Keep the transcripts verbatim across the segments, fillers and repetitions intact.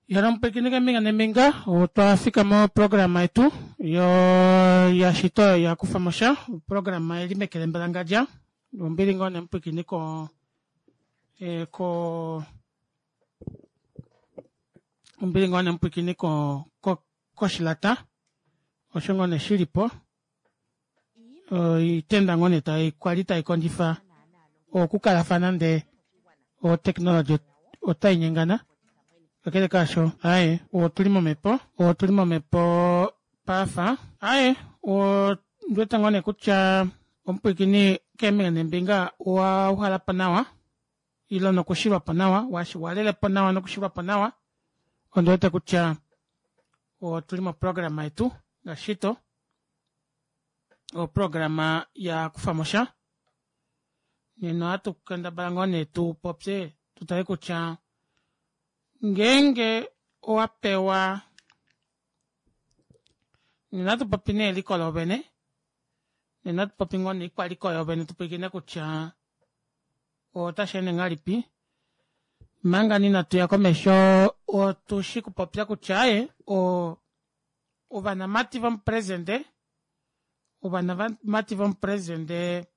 Yaran pekinega minga neminga utafika mo programa yetu yo ya shito ya kufamosha programa elimekele mbalangaja mbili ngone mpekiniko e ko mbili ngone mpekiniko ko koshilata oshongone shilipo o itenda ngone tai kwalita ikondifa o kukala fanande o technology o tainyengana akele kasho aye o tulimo mepo o tulimo mepo pafa aye o ndweta ngone kucha ompikini kemene mbinga wa uhala panawa ilo no kushirwa panawa washi walele panawa no kushirwa panawa ondweta kucha o tulimo programa yetu gashito o programa ya kufamosha nino atu kanda balangone tu popse tutare kucha ngenge oapewa ninatu papine likolo bene ninatu papingone ikwa likolo bene tupikine kucha o tashene ngalipi manga ninatu yakomesho o tushiku popya kuchaye o ubana mati vam presente ubana mati vam presente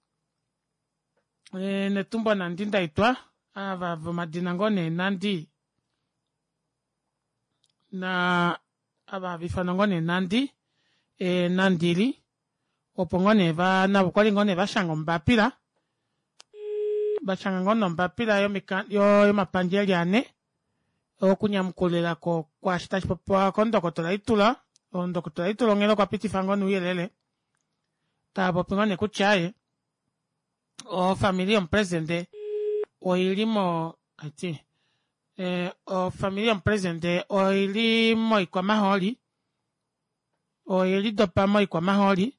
e netumbo nandinda itwa ava vamadina ngone nandi na aba bifana ngone nandi e nandili opongone va na bukoli ngone bashango mbapira bashanga ngono mbapira yo mikan yo yo mapanjeli ane okunyamkulela ko kwa shitachi popo kondokotola itula ondokotola itula ngelo kwa piti fangono uyelele tabo pingone kuchaye o familia presente o ilimo ati eh, o familia presente o ili moi kwa maholi o ili dopa moi kwa maholi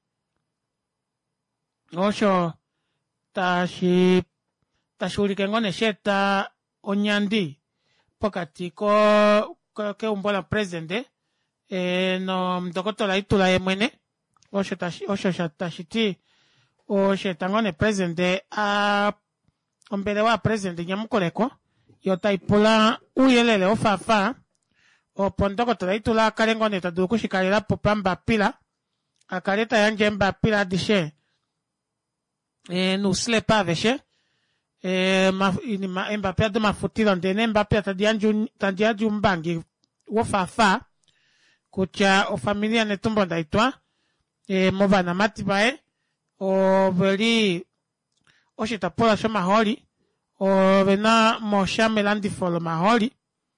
osho tashi tashuri kengone sheta onyandi pokati ko, ko ke umbola presente e no mdokotola itula yemwene osho tashi osho tashiti o sheta ngone presente a ombele wa presente nyamukoleko yo taipula uyelele ofafa o pondoko tulaitula akalengo neta dukushikalila popa mbapila akaleta yanje mbapila dishe e nuslepa aveshe e ma ini ma mbapila de mafutilo ndene mbapila tadianju tadianju mbangi wofafa kucha o familia netumbo ndaitwa e mobana matibae o veli o shitapola shoma holi o vena mosha melandi folo maholi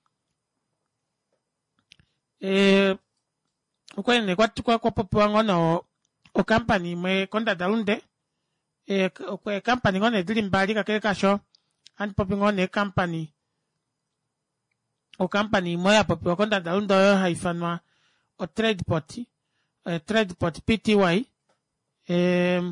e ukwene kwa tukwa kwa popo ngono o company mwe konda dalunde e kwa company ngone dili mbali kakele kasho and popo ngone company o company mwe ya popo konda dalunde haifanwa o trade port e trade port pty e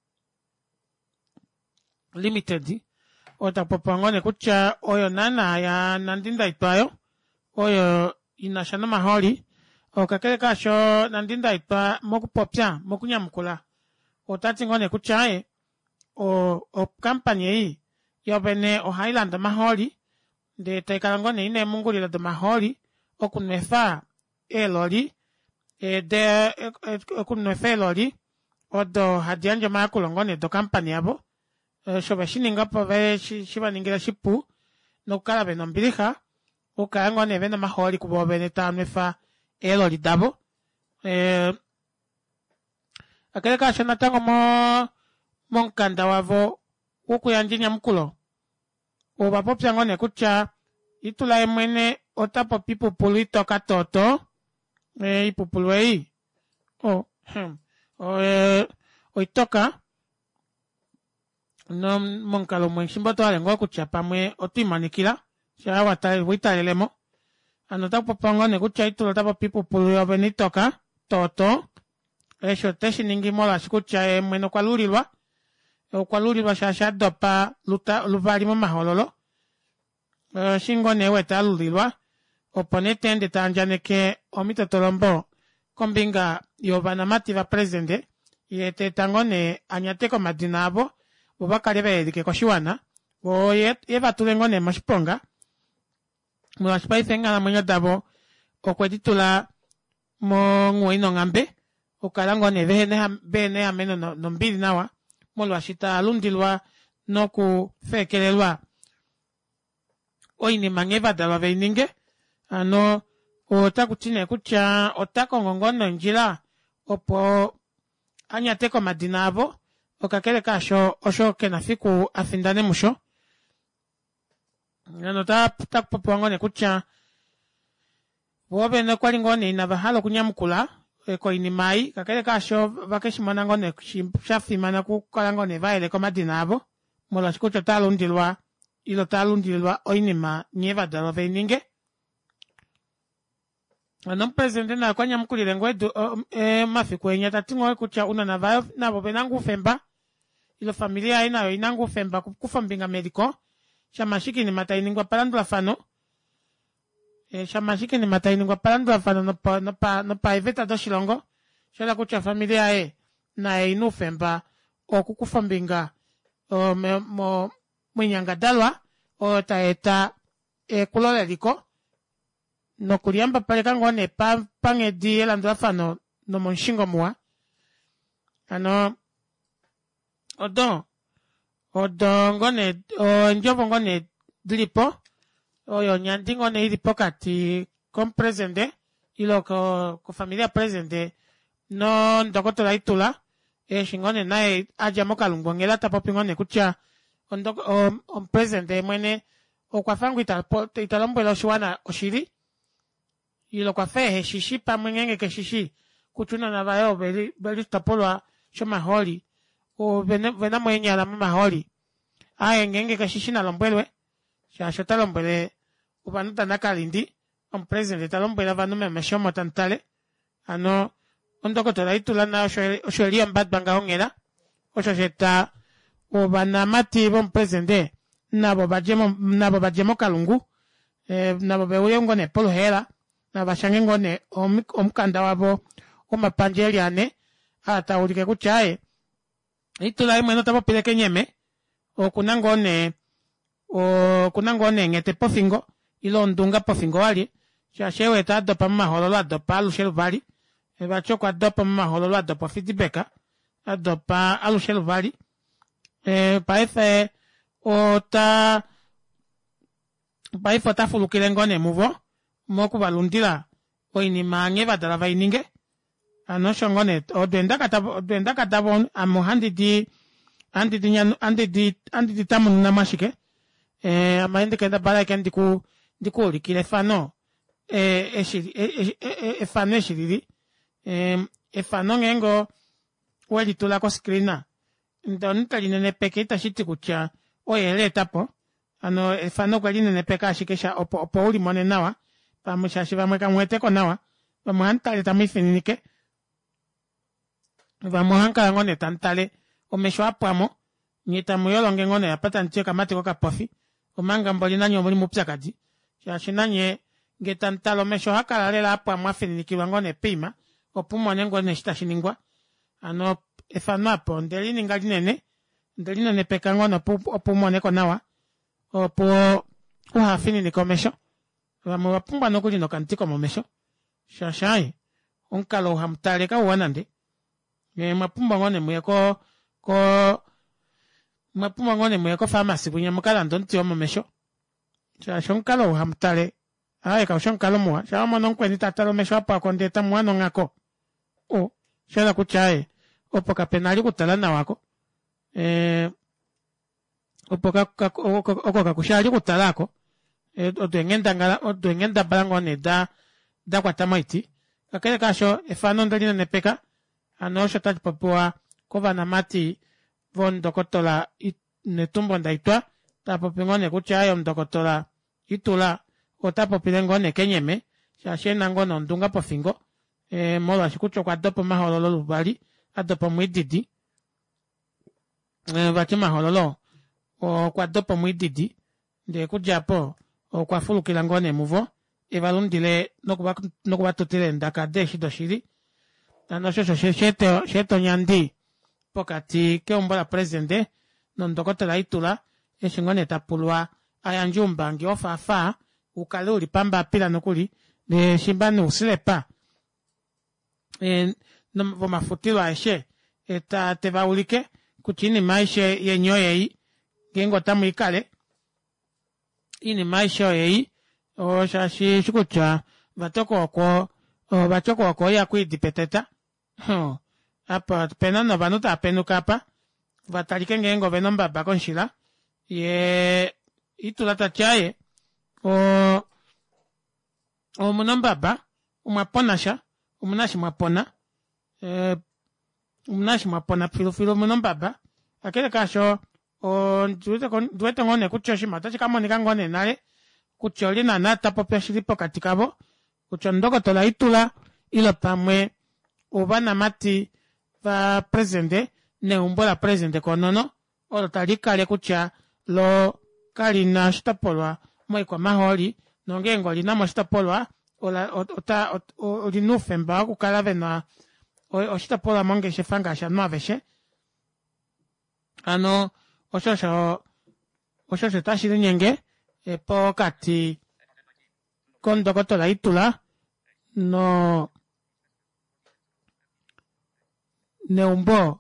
limited ota popangone kucha oyo nana ya nandinda itwayo oyo inashana maholi okakele kasho nandinda itwa mokupopya mokunyamukula otati ngone kuchae o o company hii yobene o Highland maholi de taikala ngone ine mungulila de maholi okunwefa eloli e de okunwefa eloli odo hadianja makulo ngone do company yabo Uh, shoba shininga po ve shiba ningira shipu no kala be no mbiliha o ka ngone ve na maholi kubo be neta mefa elo lidabo eh akale ka shona tango mo monkanda wavo uku yanjinya mkulo o bapopya ngone kucha itula emwene otapo pipo pulito katoto eh ipupulwei o hm o eh o itoka no monkalo mwe shimboto ale ngo kucha pamwe otimanikila sha wata witalelemo anota popongo ne kucha itulo tapa pipo pulu benitoka toto esho teshi ningi mola shikucha e mweno kwalulilwa e kwalulilwa sha sha dopa luta luvali mo mahololo e shingo ne weta lulilwa oponete ende tanjane ke omito tolombo kombinga yobana mativa presente yete tangone anyateko madinabo ubakale bedike kwa shiwana wo yet eva tulengone mashiponga Mula shipai fenga na mwenye dabo. Okweditula mo ngwe no ngambe. Okalango ne vene bene ameno no, no mbili nawa. Mula shita alundilwa no ku fekelelwa. Oini mangeva dalwa veininge. Ano otakutine kucha otako ngongono njila. Opo anyateko madinabo. Okakele kasho osho kenafiku afindane musho. Ano ta tak popongone kucha. Wobe no kwali ngone inavahalo kunyamukula. Eko inimai. Kakele kasho vakeshimana ngone shafimana kukala ngone vaile komadinabo. Mola shikucho talundilwa. Ilo talundilwa oinima nyeva dalo veininge. Ano presidente na kwa nyamukulile ngwedu e, mafiku enye tatingo kucha una na vayo na bobe nangu femba. Ilo familia ina yo inangu femba kufambinga mediko. Shamashiki ni matainingwa palandula fano. E, shamashiki ni matainingwa palandula fano no pa, no pa, no pa eveta do shilongo. Shala kucha familia e na e inu femba o kukufambinga o me, mo mwenyanga dalwa o taeta e kulole liko. No kuliamba pale kangone pa pange di elandula fano no monshingo mua. Ano odo odo ngone o njobo ngone dilipo o yo nyanti ngone ilipo kati kom presente ilo ko ko familia presente no ndokoto la itula e shingone nae aja mokalungu ngela tapopi ngone kucha ondoko o, o presente mwene o kwa fangu italpo italombo lo shwana oshiri ilo kwa fehe shishi pa mwengenge ke shishi kuchuna na vayo beli beli tapolwa shoma holi o vena vena mwenye la mama holi aye ngenge ke shishi na lombelwe sha shota lombele upanuta nakalindi on president talombela vanu me meshomo tantale ano ondoko tola itula na osholia mbad banga ongela osho jeta o bana mati bon president nabo bajemo nabo bajemo kalungu eh nabo bewe ngone polo hela na bashange ngone omukanda wabo omapanje ane ata ulike kuchae itula imwe notabo pileke nyeme o kunangone o kunangone ngete pofingo ilo ndunga pofingo wali sha shewe ta dopa maholo dopa alushelu vali e bacho kwa dopa maholo dopa fitibeka adopa alushelu vali e paefe o ta paefe ta fulukile ngone muvo moku balundila o inima ngeva dala vaininge ano shongone o duenda katabo duenda katabo amo handi di handi di nyan handi di handi di tamu na mashike eh amaende kenda bala kendi ku di ku likile fano eh e shiri e e fano shiri eh e fano ngengo wali tula ko screena ndon taline ne peketa shiti kucha o yele tapo ano e fano kwali ne peka shikesha opo opo uli mone nawa pamushashi vamwe kamwete ko nawa vamuhantale tamifinike vamuhanka ngone tantale omesho apamo nyeta muyolonge ngone yapata ntie kamati ko kapofi omanga mboli nanyo muri mupyakadi shashinanye ngetantalo mesho hakala lela apamo afiniki ngone pima opumone ngone shitashiningwa ano efano apo ndelini ngalinene ndelini ne peka ngone opumone ko nawa opo uhafini komesho Vamo wapumba nokuli no kantiko momesho. Shashai. Onkalo hamtale ka wanande. Nge mapumba ngone mweko ko mapumba ngone mweko pharmacy bunya mukala ndonti wa momesho. Shashonkalo hamtale. Aye ka shonkalo mwa. Shama nonkwe ni tatalo mesho apa kondeta mwano ngako. O shala kuchae. Opo ka penali kutala na wako. Eh opo ka oko ka kushali kutalako. Odo engenda ngala odo engenda balango ne da da kwa tamaiti kakele kasho efano ndalina nepeka anosho tati papua kova na mati von dokotola ne tumbo ndaitwa tapo pingone kuchayo mdokotola itula o tapo pilengone kenyeme shashena ngono ndunga pofingo e mola shikucho kwa dopo mahololo lubali adopo mwididi e vati mahololo o kwa dopo mwididi de kujapo o kwa fulu kilangone muvo evalundile nokuba nokuba tutile ndaka deshi doshiri ano shosho sheto sheto nyandi pokati ke umbola presidente non dokota la itula eshingone tapulwa ayanjumba ngi ofafa ukale uli pamba pila nokuli ne shimbani usilepa e no mafutilo aishe eta tebaulike kuchini maishe yenyoye yi gengo tamu ikale ini maishe yi o shashi shukucha batoko ko o batoko ko ya kuidipeteta ho apa penano banuta apenuka apa batalike ngengo benomba bakonshila ye itulata chaye o o munomba ba umaponasha umunashi mwapona eh umunashi mwapona filo filo munomba ba akele kasho o duete kon duete ngone kuchoshi mata chikamonika ngone nale kucholi na nata popya shilipo katikabo kuchondoko tola itula ilo pamwe ubana mati va presente ne umbola presente konono olo talikale kucha lo kalina shitapolwa moi kwa maholi nongengo linamo shitapolwa ola ota olinufemba kukala vena o shitapolwa monge shefanga sha noveshe ano oshosho oshosho tashiri nyenge epo kati kondoko la itula no neumbo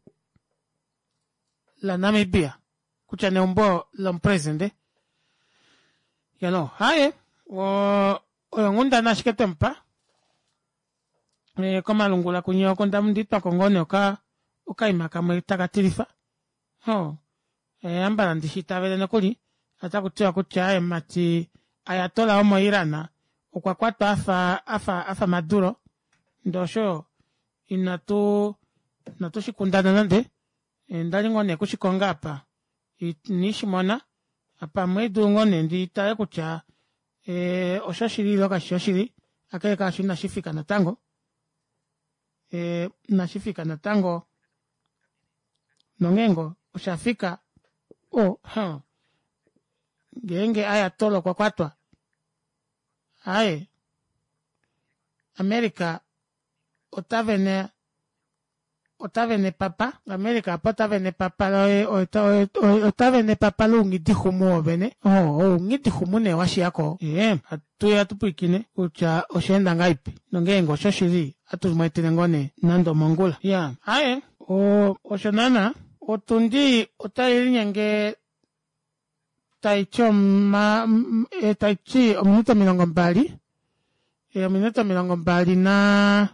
la Namibia kucha neumbo la presente yano hae o ngunda nashiketempa e koma lungula kunyo konda mndito kongone oka oka imaka mwitaka tilifa ho e ambala ndishita vele nokuli atakutia kucha e mati ayatola omo irana okwa kwatu afa afa afa Maduro ndosho inatu natushikundana nande ndali ngone kushikonga apa nishimona apa mwedu ngone nditaye kucha e oshoshiri loka shoshiri akele kashi nashifika na tango e nashifika na tango nongengo ushafika o ha genge aya tolo kwa kwatwa aye Amerika otavene otavene papa Amerika potavene papa otavene papa lungi dihumu obene oh oh ngiti humune washi yako eh atuya tupikine ucha oshenda ngaipi nongengo shoshiri atuzmaitene ngone nando mongula ya aye o oshonana otundi otayirinyenge taicho ma e taichi ominuto milongo mbali e ominuto milongo mbali na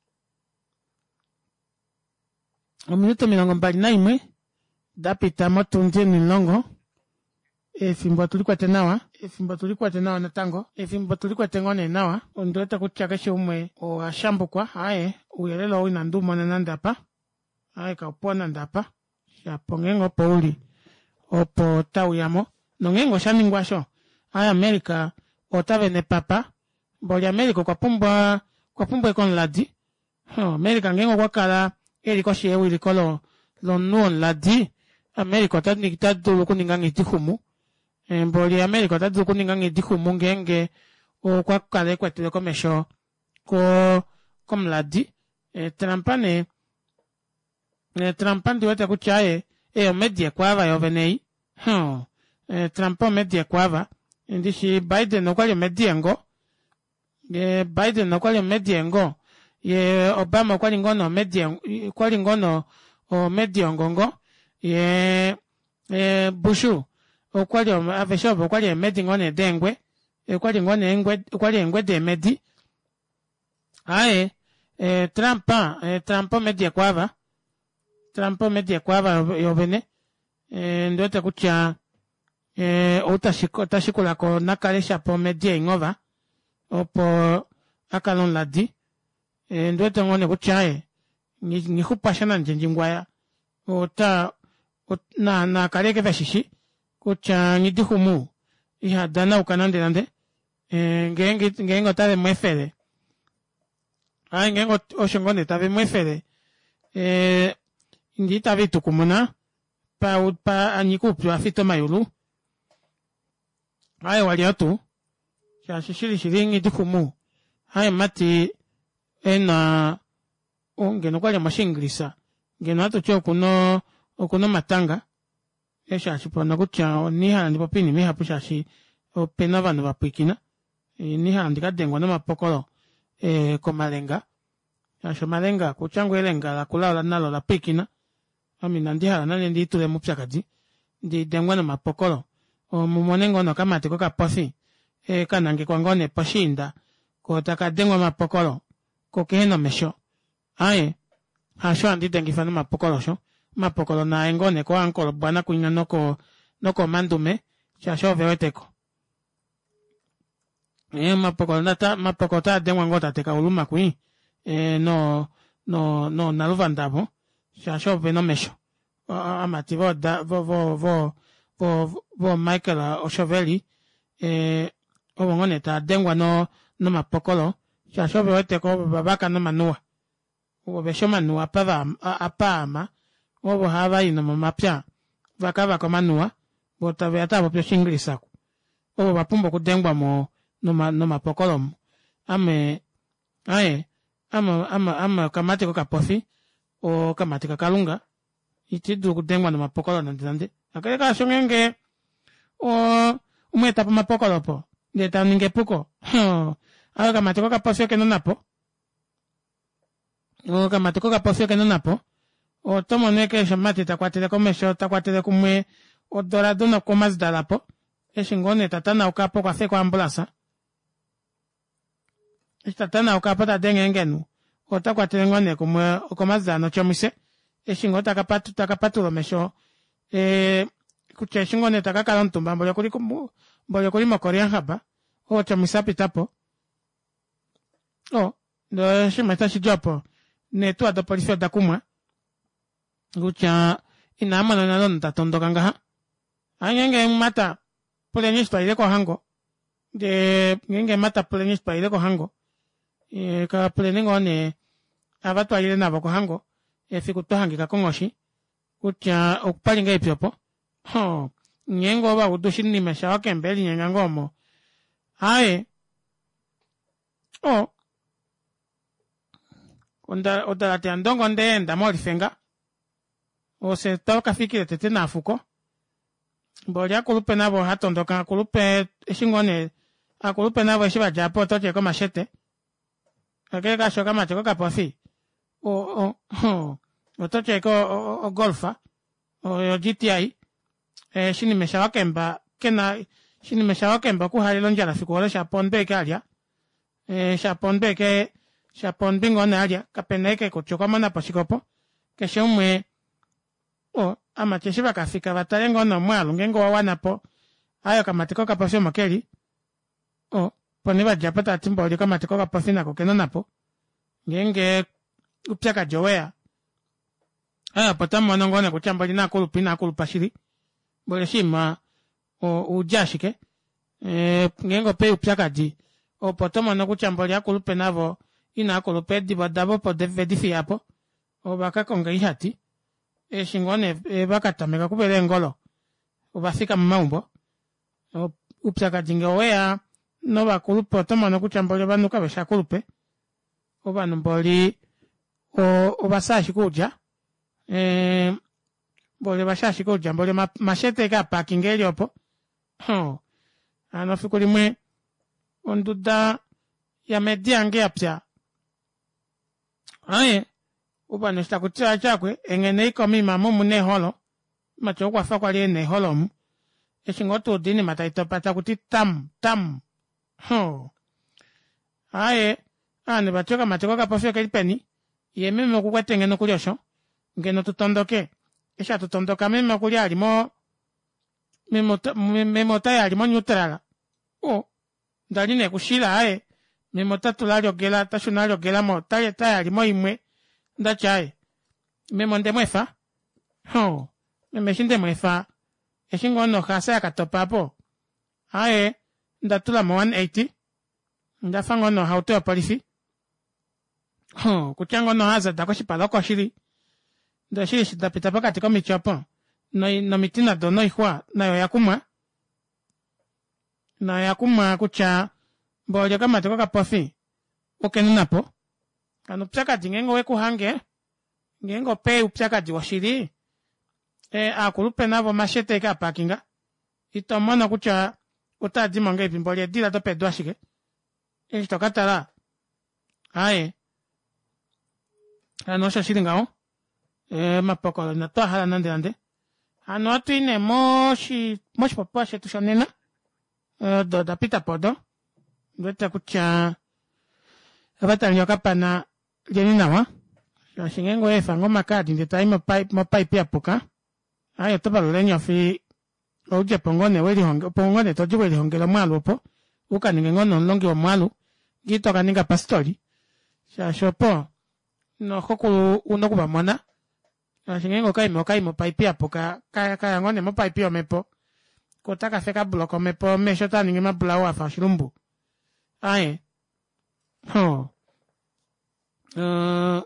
ominuto milongo mbali na imwe dapita motunje nilongo efimbo tulikuwa tenawa efimbo tulikuwa tenawa na tango efimbo tulikuwa tengone nawa ondota kuchakeshe umwe o ashambukwa hae uyelelo ina ndumo na ndapa hae ka upona ndapa ya pongengo pouli opo tauyamo nongengo shaningwasho hae Amerika otavene papa boli Amerika kwa pumbwa kwa pumbwa kon ladi ho Amerika ngengo kwa kala eri kwa shewe ilikolo lo nuon ladi Amerika tadni kitadu kuningangi tihumu mboli Amerika tadni kuningangi tihumu ngenge o kwa kale kwa tile komesho ko kom ladi e trampane e trampandi wate kuchaye e media kwava yovenei ho e trampo media kwava ndishi Biden okwali media ngo e Biden okwali media ngo ye Obama okwali ngono media okwali ngono o media ngongo ye e Bushu okwali aveshobo okwali media ngone dengwe okwali ngone engwe okwali engwe de medi ae e Trump e Trump media kwava Trump media kwava yovene e ndote kucha e utashiko tashikula ko nakalesha po media ingova opo akalon ladi e ndote ngone kuchae ni ni kupashana njenjingwaya ota na na kaleke vashishi kucha ni dihumu iha dana ukanande nande e ngenge ngengo tale mwefere ai ngengo oshongone tabe mwefere e ndi tabe tukumuna pa pa anikupu afito mayulu ai wali atu cha shishiri shiringi dihumu hai mati ena ngeno kwa mashinglisa ngeno atu cho kuno okuno matanga esha chipona kucha ni hala ndipo pini mi hapusha shi opena vanhu vapwikina e, ni handika dengwa na mapokolo e, ko malenga asho malenga kuchangu elenga la kulala nalo la pwikina amina ndi hala nane ndi tule mupyakadi ndi dengwa na mapokolo o mumonengo no kamati ko kapofi e kanange kwangone pashinda ko takadengwa mapokolo ko keheno mesho aye hasho andi dengifana mapokolo sho mapokolo na engone ko ankolo bwana kunya noko noko mandume chasho veweteko e mapokolo nata mapokolo ta dengwa ngota teka uluma kui e no no no naluvandabo chasho veno mesho amati vo da vo vo vo vo vo Michael Oshoveli eh obongone ta dengwa no no mapokolo chasho veweteko babaka no manua obo besho manua pava apama obo hava ino mapya vakava kwa manua bota veata bopyo shingrisaku obo bapumbo kudengwa mo no ma no mapokolo ame aye ama ama ama kamati ko kapofi o kamati ka kalunga itidu kudengwa no mapokolo nandande akale ka shongenge o umeta pa mapokolo po ndeta ninge puko ayo kamati ko kapofi ke no napo o kamati ko kapofi ke no napo o tomo neke shamati takwatele komesho takwatele kumwe o dorado no komas dalapo eshingone tatana ukapo kwa fe kwa ambulasa tatana ukapo ta dengengenu o takwatele ngone kumwe komas dano chomise eshingo takapatu takapatu mesho eh kuche shingone takakala ntumba mbolyo kuli mbolyo kuli mokoria haba o chomisa pitapo o ndo shimata shijopo ne tu ado polisi da kumwa gucha inama na nalo ntatondoka ngaha angenge mata polenyis pa ile ko hango de ngenge mata polenyis pa ile ko hango e ka polenengo ne abatu ile na ko hango e fiku hangika kongoshi gucha okupalinga ipyopo ho nyengo ba udushini mesha wake mbeli nyenga ngomo hae o onda onda te andongo ndenda moli fenga o se toka fikire tete na fuko bolya kulupe nabo hatondoka kulupe eshingone akulupe nabo shiba japo toche ko machete akeka ka shoka mateko kapofi o o o o toche ko o, o golfa o G T I eh shini meshawa kemba kena shini meshawa kemba ku halilo njala fikole shapon beke alia eh shapon beke shapon bingo na alia kapeneke ko chokoma na pasikopo ke shomwe o ama cheshiba kafika batalengo no mwalu ngengo wanapo ayo kamatiko kapasyo makeli o poniba japata timbo oli kamatiko kapafina ko keno napo ngenge upyaka jowea aya potamo nongone kuchamba lina kulupina kulupashiri bole shima o ujashike eh ngengo pe upyaka di o potamo no kuchamba lya kulupe navo ina kulupe di badabo po devedifi hapo o bakakonga ihati e shingone e bakatameka kubele ngolo ubafika mmaumbo upyaka jingewea no bakulupe potamo no kuchamba lya banuka besha kulupe obanu mboli o obasashi kuja eh bole bashashi kuja mbole ma, machete ka parking eliopo ho ano fikuli mwe onduda ya media nge apya aye ubanu stakutia chakwe engene iko mima mumu ne holo macho kwa fa kwa ne holo mu eshingoto dini mataito pata kuti tam tam ho aye ane bachoka mateko kapofyo kelipeni ye meme kukwatenge no kulyosho ngeno tutondoke esha tutondoka meme kuli alimo memo memo taya alimo neutral o ndaline kushila aye memo tatu lalyo gela tashunalyo gela mo taya taya alimo imwe ndachaye memo ndemwefa ho meme shinde mwefa eshingo no khasa yakatopapo aye ndatula mo one eighty ndafango no hauto polisi ho kuchango no haza dako shipalo ko shiri ndo shiri shidapita pakati ko michopo no no mitina do no ihwa na yo yakuma na yakuma kucha mbolyo kama teko kapofi okenu napo kanu pchaka jingengo we kuhange ngengo pe upchaka jiwa shiri e akulupe navo machete ka pakinga itomono kucha uta di monge pimboli di la to pe dwashike e sto katala ae ano sha shiringa o e mapoko na to hala nande nande ano tu ine moshi moshi papa she tu shonena do da pita podo weta kucha abata nyoka pana jeni nawa shingengo e fango makadi ndeta ima pai ma pai pia poka ayo to balenya fi oje pongone weli honge pongone to jiwe honge la malu po uka ningo no longi wa malu gito kaninga pastori sha shopo no hoku uno kuba mona shingengo kai mo kai mo pai pia poka kaya kaya ngone mo pai pia mepo kotaka feka bloko mepo me shota ninge ma blawa fa shirumbu aye ho uh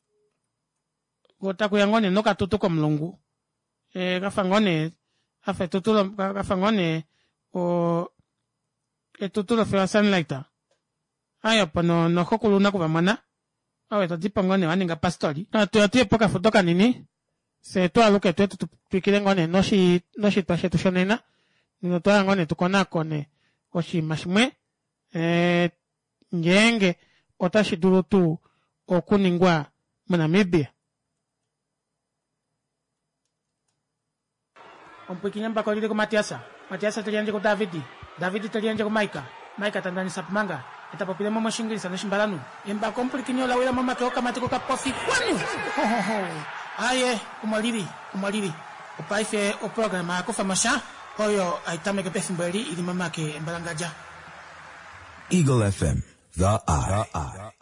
kota kuyangone no katutu ko mlungu e kafangone afe tutulo kafangone o e tutulo fe sunlight ayo pano no kokulu na kuba mana awe to dipangone waninga pastori na to ati epoka fotoka nini se to aluke to tu pikirengone no shi no shi tashe tu shonena no to angone tu kona kone oshi mashmwe e ngenge otashi duru tu okuningwa Namibia. Un pequeño empacolito con Matiasa. Matiasa terianje con Davidi. Davidi terianje con Maika. Maika tandani sapmanga. Eta popile mama shingirisa no shimbalanu. Emba con pequeño la wela mama que oka matiko ka pofi kwanu. Ho ho ho. Aye, umaliri, umaliri. O paife o programa ko famasha. Oyo aitame ke pefimberi ili mama ke embalangaja. Eagle F M, the eye.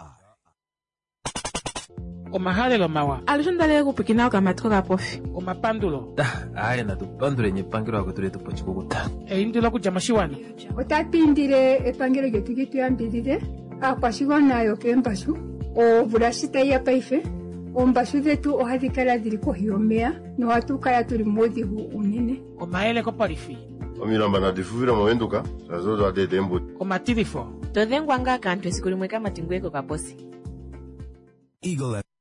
O mahale lo mawa. Alishondale kupikina kwa matiko ka pofi. O mapandulo. Da, aya na tupandule nyepangiro wako tule tupochiko kuta. E indula kujamashiwana. Otapindire epangiro getu gitu yambirire. Akwashigona yo kembashu. O burashita ya paife. O mbashu zetu ohadikala diri kohiyomea. No watukala tuli modi hu unene. O maele ko parifi. O milamba na difuvira momentuka. Sazozo ade dembo. O matirifo. Todhengwanga kantu esikulimweka matingweko ka posi. Eagle F M.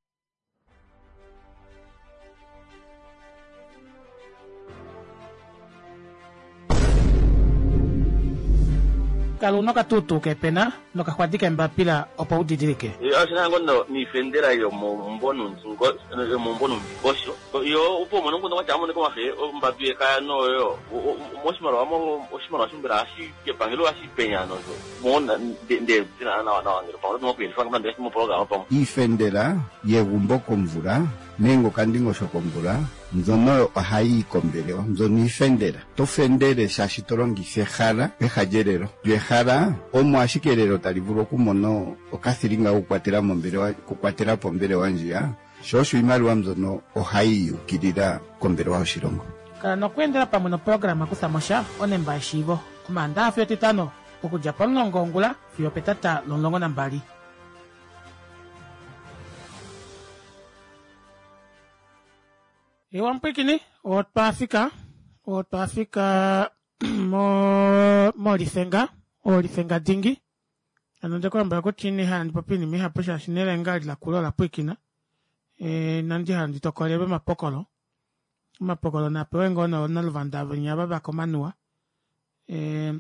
Kalau no katutu ke pena no kakwandika mbapila opa udidirike. Yo asina ngondo ni fendera yo mombono nzingo yo mombono bosho. Yo upo mono ngondo wacha mono kwa he mbapie ka no yo moshimaro amo oshimaro shimbira ashi ke pangelo ashi penya no zo. Mona de de na na na ngiro pa no kweli fanga ndese mo programa pa. Ifendera yegumbo komvura nengo kandingo shokomvura nzono ahai kombelewa nzoni ifendera to fendere shashitorongi fehara ehajerero yehara omo ashikerero talivuro kumono okathiringa ukwatira mombelewa kukwatira pombelewa njia shoshu imaruwa mzono ohai ukirira kombelewa oshirongo kana kwendera pamwe no programa kusamosha onemba eshivo kumanda afyo titano okujapon ngongula fyo petata lolongo nambali. Iwan pikini ot Afrika ot Afrika mo mo lifenga o lifenga dingi anonde kwamba ko chini handi popini mi haposha shinera ngali la kulola pikina e nandi handi tokolebe mapokolo mapokolo na pewengo na na lvanda venya baba komanua e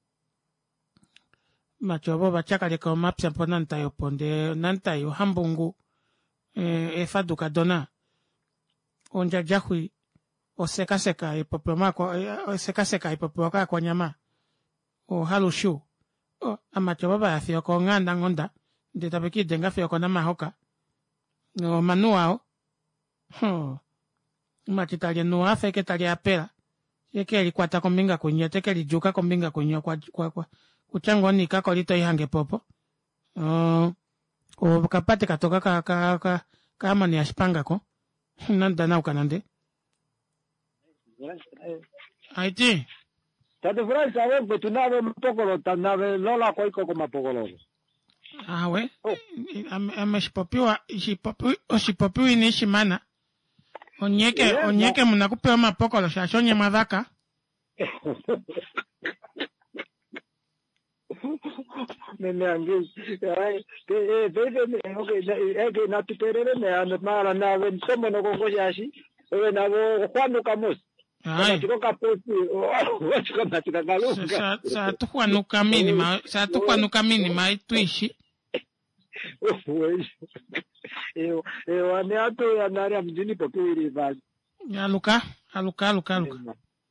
machobo bachaka le ko mapsa ponanta yo ponde nanta yo hambungu e e faduka dona onja jahui o seka seka ipopoma kwa o seka seka ipopoka kwa nyama o halushu o amacho baba afio ko nganda ngonda ndeta beki denga fio ko na mahoka no manuao ho matitalia no afe ke talia pera yeke alikwata kombinga kunya teke lijuka kombinga kunya kwa kwa kwa kuchango ni kako lito ihange popo o o kapate katoka ka ka ka kama ni ashpanga ko nanda na ukanande Haiti Tatu França we betunave mpokolo tanave lola kwa iko kama pokolo. Ah we am am shipopiwa shipopi oshipopiwi ni shimana onyeke onyeke mnakupewa mapokolo shashonye madhaka Nene angi ai te e bebe me okay e ke na tuperere me an mara na ven somo no kongo yashi we na go Juan Camus Ai. Chikoka posi o chikoka chikagalunga. Sa sa tu kwanuka minima, sa tu kwanuka minima ituishi. Wewe. Eu eu ane ato ya nari mjini popiri basi. Aluka, aluka, aluka, aluka.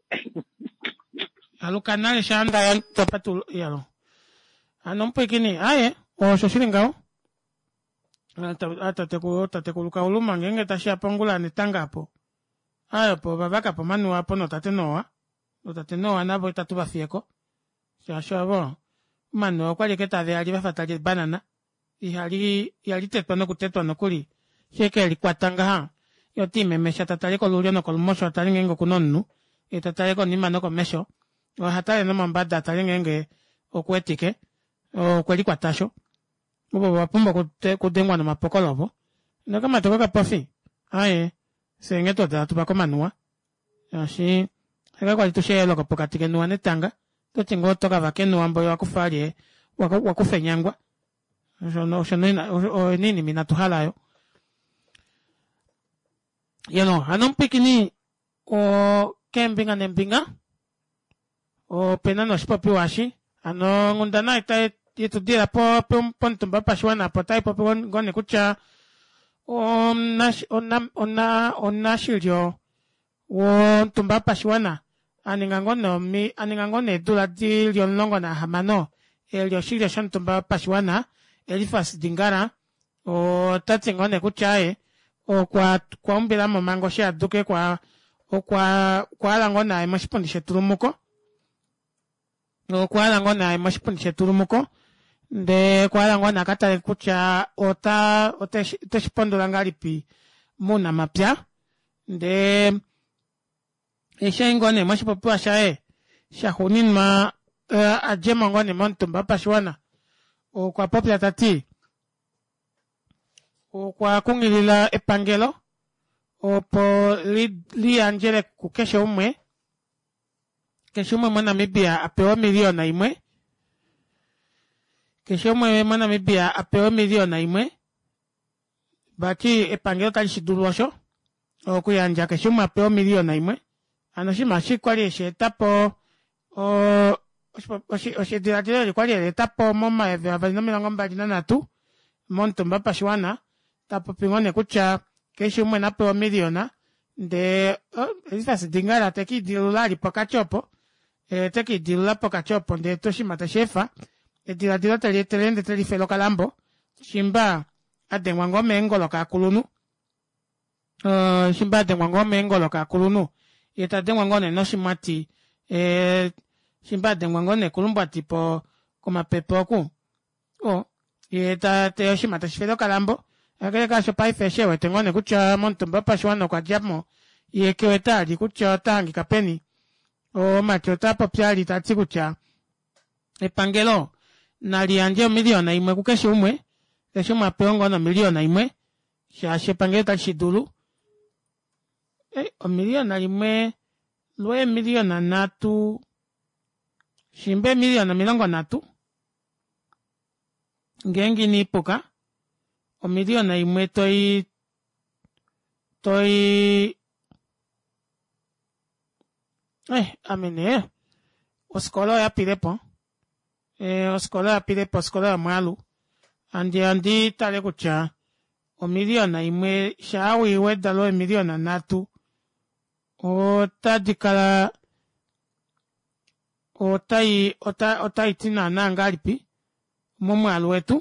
Aluka nale shanda ya tapatu yalo. Anompo ikini, aye, o shoshiringao. Ata ata teku ata teku luka uluma ngenge tashia pangula ni tangapo. Ayo po babaka po manu hapo no tate noa. No tate noa nabo itatuba fieko. Shasho bo. Manu kwa liketa de aliba fatali banana. Ihali yali tetwa no kutetwa no kuli. Sheke likwatanga ha. Yo time mesha tatali ko lulio no kolmosho tatali ngengo kunonnu. E tatali ko nima no komesho. O hatali no mambada tatali ngenge okwetike. O kweli kwatasho. Ubo wapumba kute kudengwa na mapokolobo. No kama toka pafi. Aye. Senge tota tubako manua. Yashi. Ega kwa litushe loko pokatike nuwa netanga. Totingo toka vake nuwa mboyo wakufari waku, wakufenyangwa. Shono shono nini minatuhala yo. Yano, anong pikini o kembinga nembinga. O penano shipopi washi. Ano ngundana ita itu dira po pontumba pashwana po tai po gone kucha. Onna onna onna onna shilyo won tumba pashwana aningangono mi aningangone dula di longo na hamano elyo shilyo shon tumba pashwana elifas dingara o tatingone kuchae o kwa kwa umbira mamango sha duke kwa o kwa kwa langona ai mashipundishe turumuko o kwa langona ai mashipundishe turumuko de kwa langwa nakata kucha ota ote teshipondo langalipi muna mapya de eshe ngone mashipopu ashae shahunin ma uh, ajema ngone montumba pashwana o kwa popla tati o kwa kungilila epangelo o po li, li angele kukeshe umwe keshe umwe mwana mibia apewa miliona imwe kesho mwe mana mibia apewa miliona imwe baki epangelo tali shidulosho o kuyanja kesho mwe apewa miliona imwe anoshima shikwali eshe tapo o oshi oshi diratiro likwali ele tapo moma eve avalino milongo mbali na natu montumba pashwana tapo pingone kucha kesho mwe napewa miliona de oh, elifasi dingara teki dilulari pokachopo e teki dilula pokachopo de toshima tashefa e dira dira tele telende tele felo kalambo shimba adengwa ngome ngolo ka kulunu uh, shimba adengwa ngome ngolo ka kulunu yeta dengwa ngone no shimati e shimba adengwa ngone kulumba tipo koma pepoku o yeta te shimata felo kalambo akele ka shopai feshewe tengone kucha montumba pashwana kwa japmo yekeweta di kucha tangi kapeni o machota popyali tati kucha epangelo nalianje miliona imwe kukeshe umwe kesho mapeongo na miliona imwe shashe pangeta shidulu eh o miliona imwe lwe miliona natu shimbe miliona milongo natu ngengi ni poka o miliona imwe toi toi eh amene oskolo ya pirepo e oskola pide poskola malu andi andi tale kucha o miliona imwe shawi wedalo miliona natu o tadikala o tai o ta o tai tina nangalipi momwalu wetu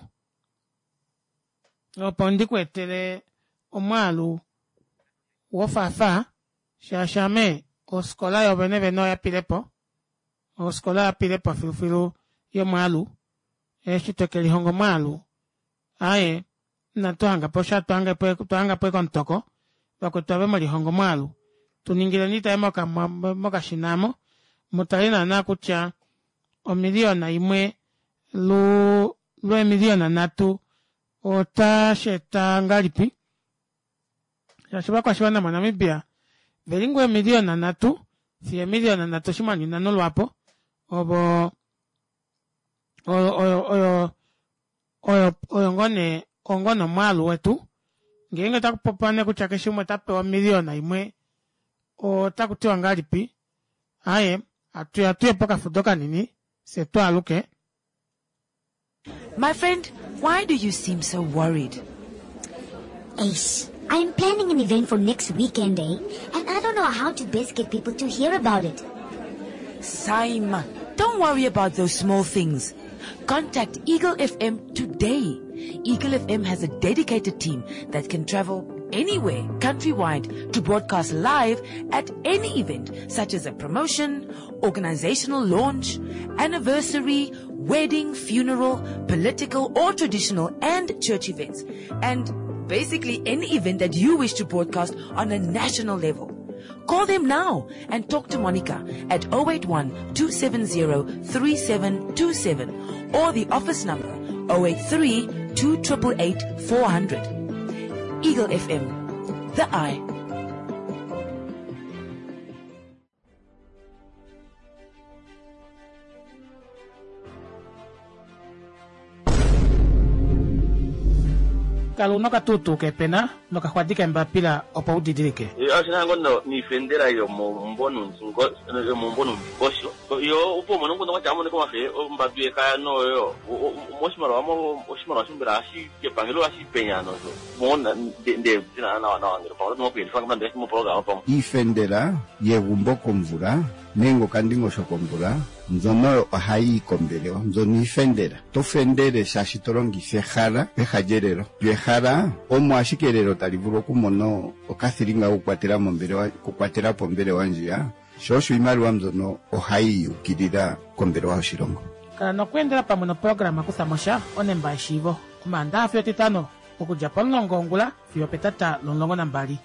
o pondi kwetele o mwalu wo fafa shashame oskola yo bene beno ya pilepo oskola ya pilepo filufilu yo malu eshi tekeli hongo malu aye na tuanga posha tuanga pe tuanga pe kontoko bako tabe mali hongo malu tuningile nita emoka moka shinamo mutalina na kucha o miliona imwe lu lu miliona natu o ta sheta ngalipi yashiba kwa shwana manamibia velingwe miliona natu fie miliona natu shimani nanolo hapo obo oyo oyo oyo oyo oyo ngone ongono malu wetu ngenge takupopane kuchakesha umwe tapewa miliona imwe o takutiwa ngalipi aye atuye atuye poka fudoka nini se to aluke. My friend, why do you seem so worried? Ace, I'm planning an event for next weekend, eh? And I don't know how to best get people to hear about it. Saima, don't worry about those small things. Contact Eagle F M today. Eagle F M has a dedicated team that can travel anywhere, countrywide, to broadcast live at any event, such as a promotion, organizational launch, anniversary, wedding, funeral, political or traditional, and church events. And basically any event that you wish to broadcast on a national level. Call them now and talk to Monica at zero eight one, two seven zero, three seven two seven or the office number zero eight three, two eight eight, four hundred. Eagle F M, the eye. Kalau no katutu ke pena no kahwadika mbapila opa udidirike. Yo asina ngono ni fendera yo mo mbonu ngo mo mbonu bosho. Yo upo mo ngono kwacha mo ko mafe o mbabie ka no yo. Moshimaro amo oshimaro shimbira ashi ke pangelo ashi penya no. Mo de de na na na ngiro pa no pe fa ngande mo programa pa. Ifendera yegumbo komvura nengo kandingo shokombura nzono ohai kombelewa nzoni ifendera to fendere shashitorongi sehara pehajerero yehara omo ashikerero talivuro kumono okathiringa kukwatira mombere wa kukwatira pombere wanjia shoshu imali wa mzono ohai ukirira kombere wa shirongo kana kwendera pa mono programa kusamosha onemba shivo kumanda afyo titano okuja polongo ngula fyo petata longongo nambali.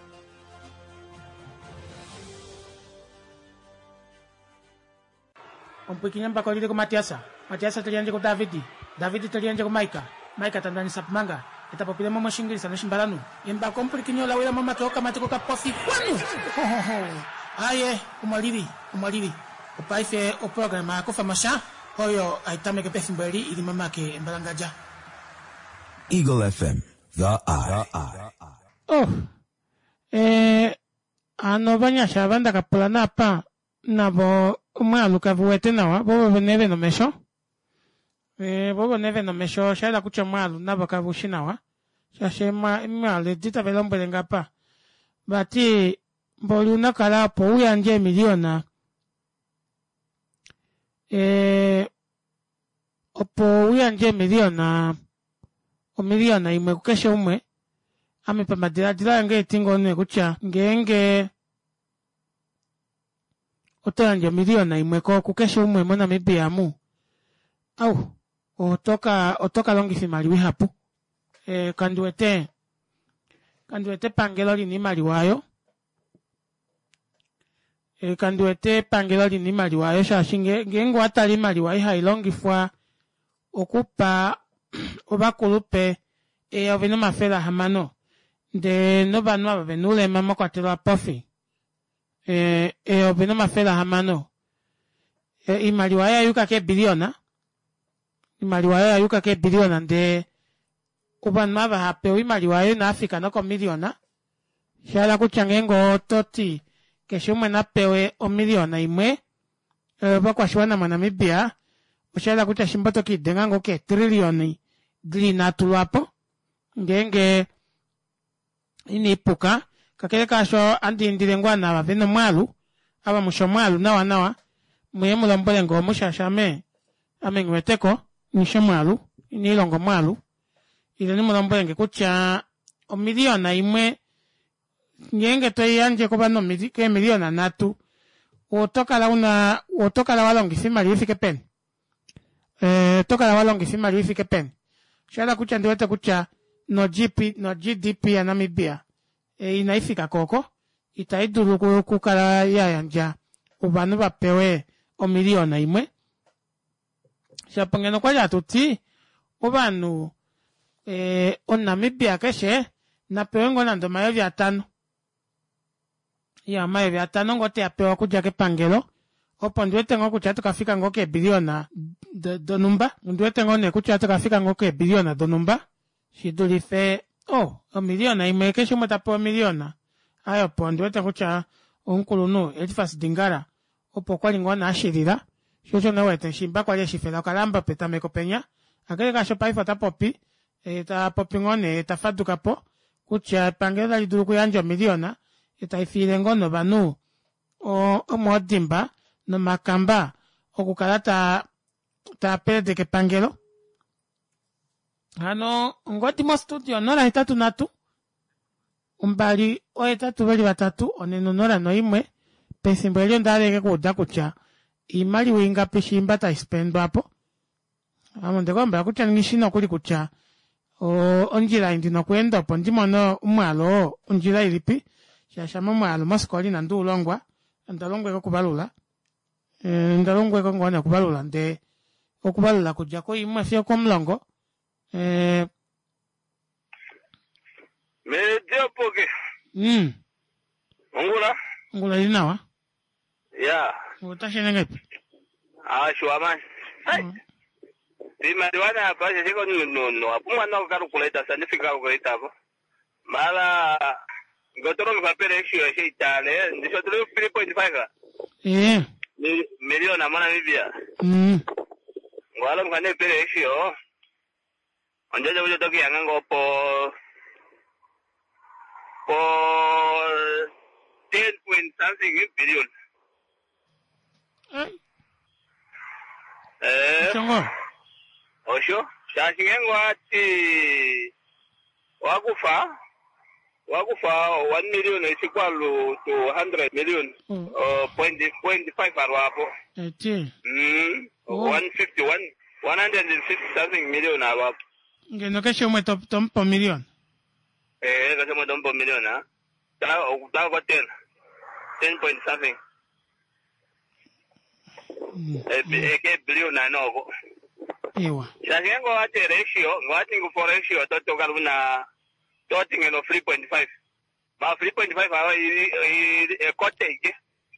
Ompikinya mpakolile ko Matiasa. Matiasa talianje ko Davidi. Davidi talianje ko Maika. Maika tandani sapmanga. Eta popile momo shingiri sana shimbalanu. Yemba komplikinyo la wela mama toka matiko ka pofi kwanu. Ho ho ho. Aye, umaliri, umaliri. Upaife o programa ko famasha. Hoyo aitame ke pefimberi ili mama ke mbalangaja. Eagle F M, the eye. Oh. Eh ano banya shabanda kapulana pa nabo umalo kavuete nawa bobo neve no mesho eh bobo neve no mesho shala kucha malo nabo kavushi nawa shashema imale dita velombe ngapa bati boluna kala po uyanje miliona eh opo uyanje miliona o miliona imwe kukesha umwe ame pa madira dira nge tingo ne kucha ngenge otoranje miliona imwe ko kukesha umwe mona mebiamu au otoka otoka longi fimali wi hapu e kanduete kanduete pangelo lini mali wayo e kanduete pangelo lini mali wayo shashinge ngengo atali mali wayo hailongi fwa okupa obakulupe e ovino mafela hamano de no banwa babenule mama kwatela pofi eh eh obino mafela hamano eh imali waya yuka ke biliona imali waya yuka ke biliona de uban mava hape imali waya na Afrika no ko miliona shala kuchangengo toti ke shumwe na pewe o miliona imwe eh bakwa shwana manamibia ushala kucha shimboto ki dengango ke trilioni dili na tuluapo ngenge ini puka kakele kasho andi ndilengwa na baveno mwalu aba musho mwalu nawa nawa muyemu lombole ngo mushashame amengweteko nisho mwalu ini longo mwalu ile ni mulombole nge kucha o miliona imwe ngenge to yanje ko bano mili ke miliona natu otoka la una otoka la walongi fima lifike pen eh toka la walongi fima lifike pen shala kucha ndiwete kucha no G P no G D P ya Namibia e inaifika koko itaiduru kukala ya yanja ubanu bapewe o miliona imwe shapangeno kwa yatuti ubanu e o Namibia keshe na pewengo nando mayo vya tano ya mayo vya tano ngote apewa kuja ke pangelo opo ndwete ngo kucha tukafika ngoke biliona donumba ndwete ngo ne kucha tukafika ngoke biliona donumba shiduli fe oh o miliona imwe kesho mtapewa miliona ayo pondo wete kucha onkulu no Elifas Dingara opo kwali ngona ashirira shocho na wete shimba kwali shifela kalamba peta mekopenya akele kasho paifa ta popi eta popi ngone eta faduka po kucha pangela liduru kuyanjo miliona eta ifile ngono banu o omodimba no makamba okukala ta ta pede ke pangelo ano ngoti mo studio nora itatu natu umbali o etatu bali batatu oneno nora no imwe pesimbo elyo ndaleke kuda kucha imali winga pishimba ta spend hapo amonde kwamba kucha ngishino kuli kucha o onjira indino kwenda po ndimono umwalo onjira ilipi shashama mwalo maskoli na ndulongwa ndalongwe ko kubalula eh ndalongwe ko ngona kubalula nde okubalula kuja ko imwe fye ko mlongo eh me dio poke mm ngula ngula linawa ya utashene ngapi ah shwama hai Dima diwana hapa siko no no apuma na karu kuleta sanifika kuleta hapo mala ngotoro mkapere issue ya itale ndisho tuli three point five eh milioni amana bibia mm ngwala mkane pere issue onjaje ujo toki yango po po ten point something billion eh eh chongo osho shashingengo ati wakufa wakufa one million is equal to one hundred million mm. uh, point point five arwapo eti mm oh. one fifty one one hundred fifty something million arwapo ngeno kesho mwe top top po million eh kesho mwe top po million ha ta ta ko ten ten point something mm. eh ke billion na no ewa shagengo ate ratio ngwati ngu for ratio to to kaluna to tingeno three point five ma three point five awa i e cottage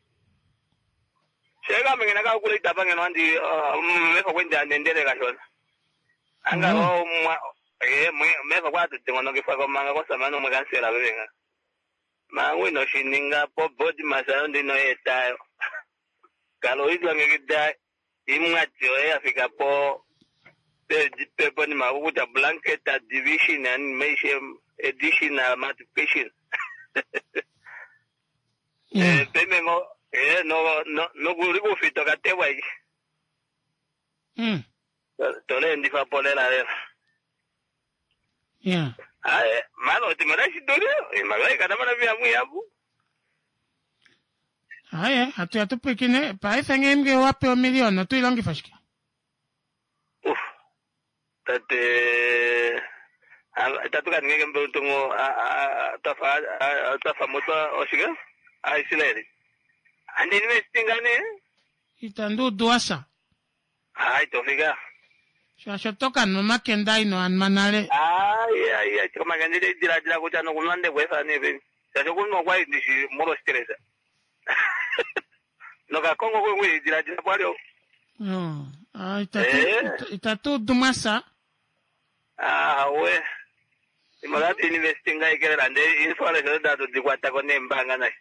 shega mengena ka kule tabanga ndi me ko kwenda ndendele ka shona anga o eh me ko kwatu tingono ke fa ko manga ko samano mo kansela bebenga ma wino shininga po body masao ndino etayo kalo idwa ngekida imwatio e afika po the paper ni makuta blanket division and mayhem edition multiplication eh pemengo eh no no no guri ko fito katewa yi mm tole ndi fa polela le yeah ai malo timarashi dole e magai kana mana vya mu yabu aye atu atu pekine pa ifenge mge wape o milioni tu ilongi fashki uf tate tatu kan ngeke mbuntungo tafa tafa moto oshiga ai sileri andi investing ane itandu duasa ai tofika shasho tokan mama kendai no an manale ai ai ai kama gandile dira dira ko tano kunande kwefa ne be shasho kunno kwai ndishi moro stress no ka kongo ko ngwe dira dira kwalio no ai itatu itatu dumasa ah we imagati investing ai kere ande info le da do dikwata ko nembanga na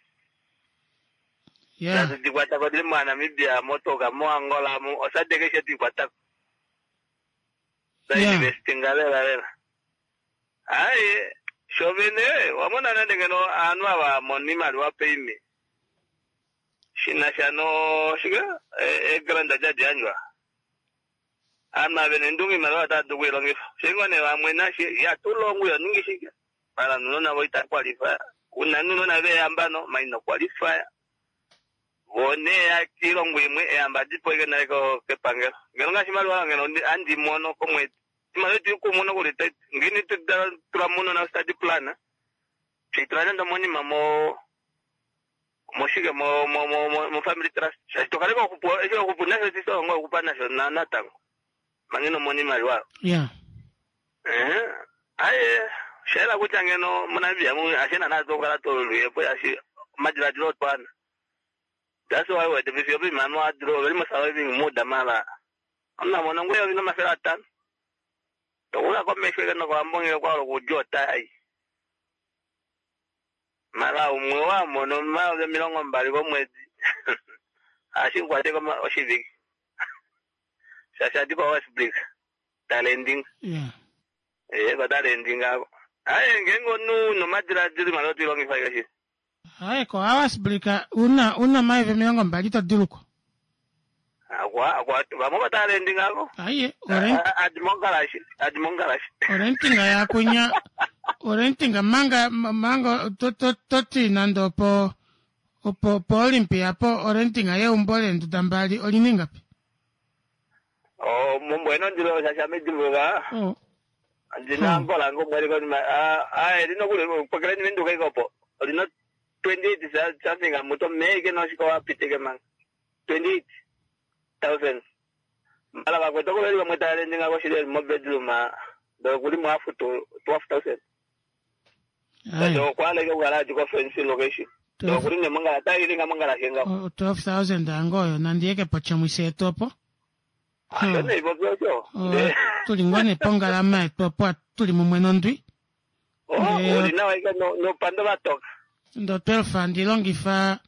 yeah da dikwata ko dimana mibia moto ga mo angola mo osadeke she dikwata da investing ale ale ai shovene wamona na ndengeno anwa wa monima wa peimi shina shano shiga e granda jadi anwa ama bene ndungi mara ta duwe longi singone wa mwena shi ya tulongu ya ningi shiga para nuna waita qualify una nuna be ambano maino qualify wone ya kilongu imwe e amba dipo igena ko kepanga ngelonga shimalwa ngeno andi mono komwe timale tu ko mono ko leta ngini tu tra mono na study plan si trana ndo moni mamo moshiga mo mo mo mo family trust to kale ko kupo e ko kupuna se tiso ngo kupana na natango mangino moni malwa yeah eh ai shela kuchangeno munavia mu ashena nazo kala to luye po ashi majira dilo pana that's why we the feel mama adro very masawi muda mala amna mona ngoyo vino mafera tan to ula ko meshwe no ko ambonge ko ro kujota ai mala umwe wa mono ma ze milongo mbali ko mwezi ashinkwate kama oshiviki sasa tipo wasblik talending yeah eh badalending ako aye ngengo nu no madira diri maloti longi faiga shi aye ko awasblika una una maive milongo mbali to diluko agwa agwa vamo batalending ako aye orent admongalashi admongalashi orentinga ya kunya orentinga manga manga to to toti nando po po po Olympia po orentinga ye umbole ndutambali olininga pi oh mumweno ndilo sasa mediluga oh andina ngola ngo mwere ko ma ah edino kule pokere ni nduka ikopo odino twenty-eight something amuto mege no shiko apiteke man twenty-eight thousand mala ba kweto ko bali mwetale ndinga ko shile mo bedroom do kuli mo afuto twelve thousand do kwale ko gala ko fancy location do kuli ne mangala tayi linga mangala kenga twelve thousand angoyo nandieke pocha mwiseto po ah ne ibo byo tuli ngone ponga la mai popo tuli mumweno ndwi oh uli na waika no no pando batoka ndo twelve andi longi fa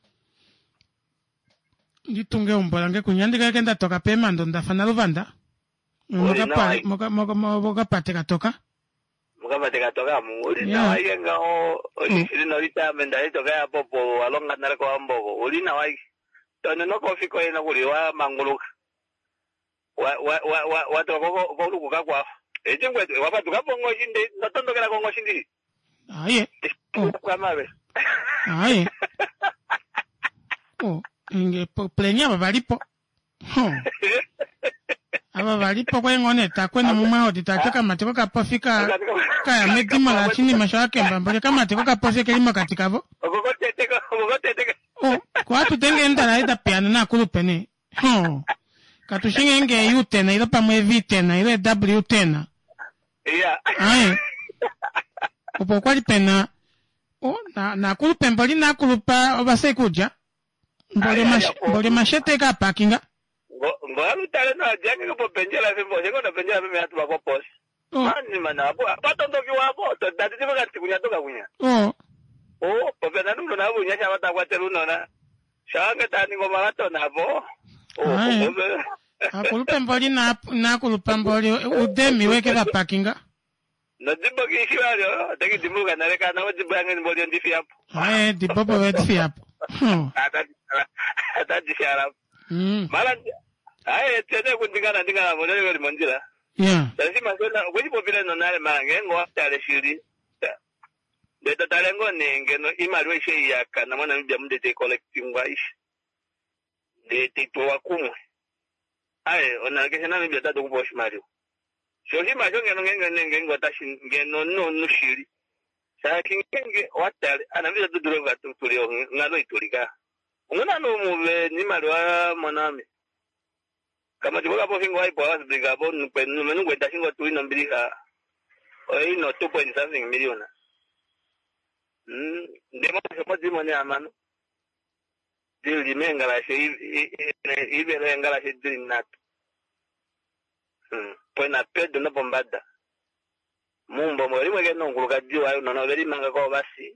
nditunge umbolange kunyandika kenda toka pema ndo ndafana luvanda moka pa moka moka moka pateka toka moka pateka toka uli na waika ngao oli no lita menda toka ya popo alonga narako ambogo uli na waika tono no kofi ko ina kuli wa manguluka wa wa wa wa wa to ko ko lu ka kwa e jengwe wa ba tuka bongo shinde natondo kala kongo shindi aye kwa mabe aye oh inge plenya babalipo ho aba balipo kwa ngone takwena mumwa hodi tataka matiko kapofika kaya medima la chini mashake mbambole kama matiko kapofika lima katikavo ogogo teteka ogogo teteka oh kwa tutenge ndala ida piano na kulupene ho katushinge nge yutena ilo pamwe vitena ilo w tena yeah aye upo kwali pena oh na na kulupe mboli na kulupa obase kuja mboli mash mboli mashete ka parkinga ngo ngo alutale na jenge ko penjela fimbo jengo na penjela mimi hatu bako pos mani mana apo patondo ki wapo to dati tiba kunya toka kunya oh oh popena nuno na bunya chama ta kwatelu nona shanga tani ngoma gato na bo oh akulupe mboli na na kulupa mboli udemi weke ka parkinga no dimbo ki shiwalo tagi dimbo kana reka na wadi bangen mboli ndifi hapo eh dibobo wadi hapo ata ata dishara mm mala aye tete kundingana ndingana modele wali mondira yeah sasa masona kwenye popile no nale mange ngo after shiri de totale ngo nenge no imali weshe yaka na mwana mbya mudete collecting waish de tito wakumwe aye ona kesha na mbya tatu kubosh mario shoshi majo ngeno ngenge nenge ngo tashi ngeno no no shiri sasa kingenge watale anambia tuduro gatu tulio ngalo itulika ngona no mube ni mali wa mwaname kama tiboka po fingo haipo awas briga bo nupenu menu kwenda singo tu ino mbiliha oi no two point something million mm ndemo kwa dimo ne amano dili menga she ibe lenga she dili natu mm pona pedo no bombada mumbo mweli mweke no nguluka jiwa ayo no beli manga ko basi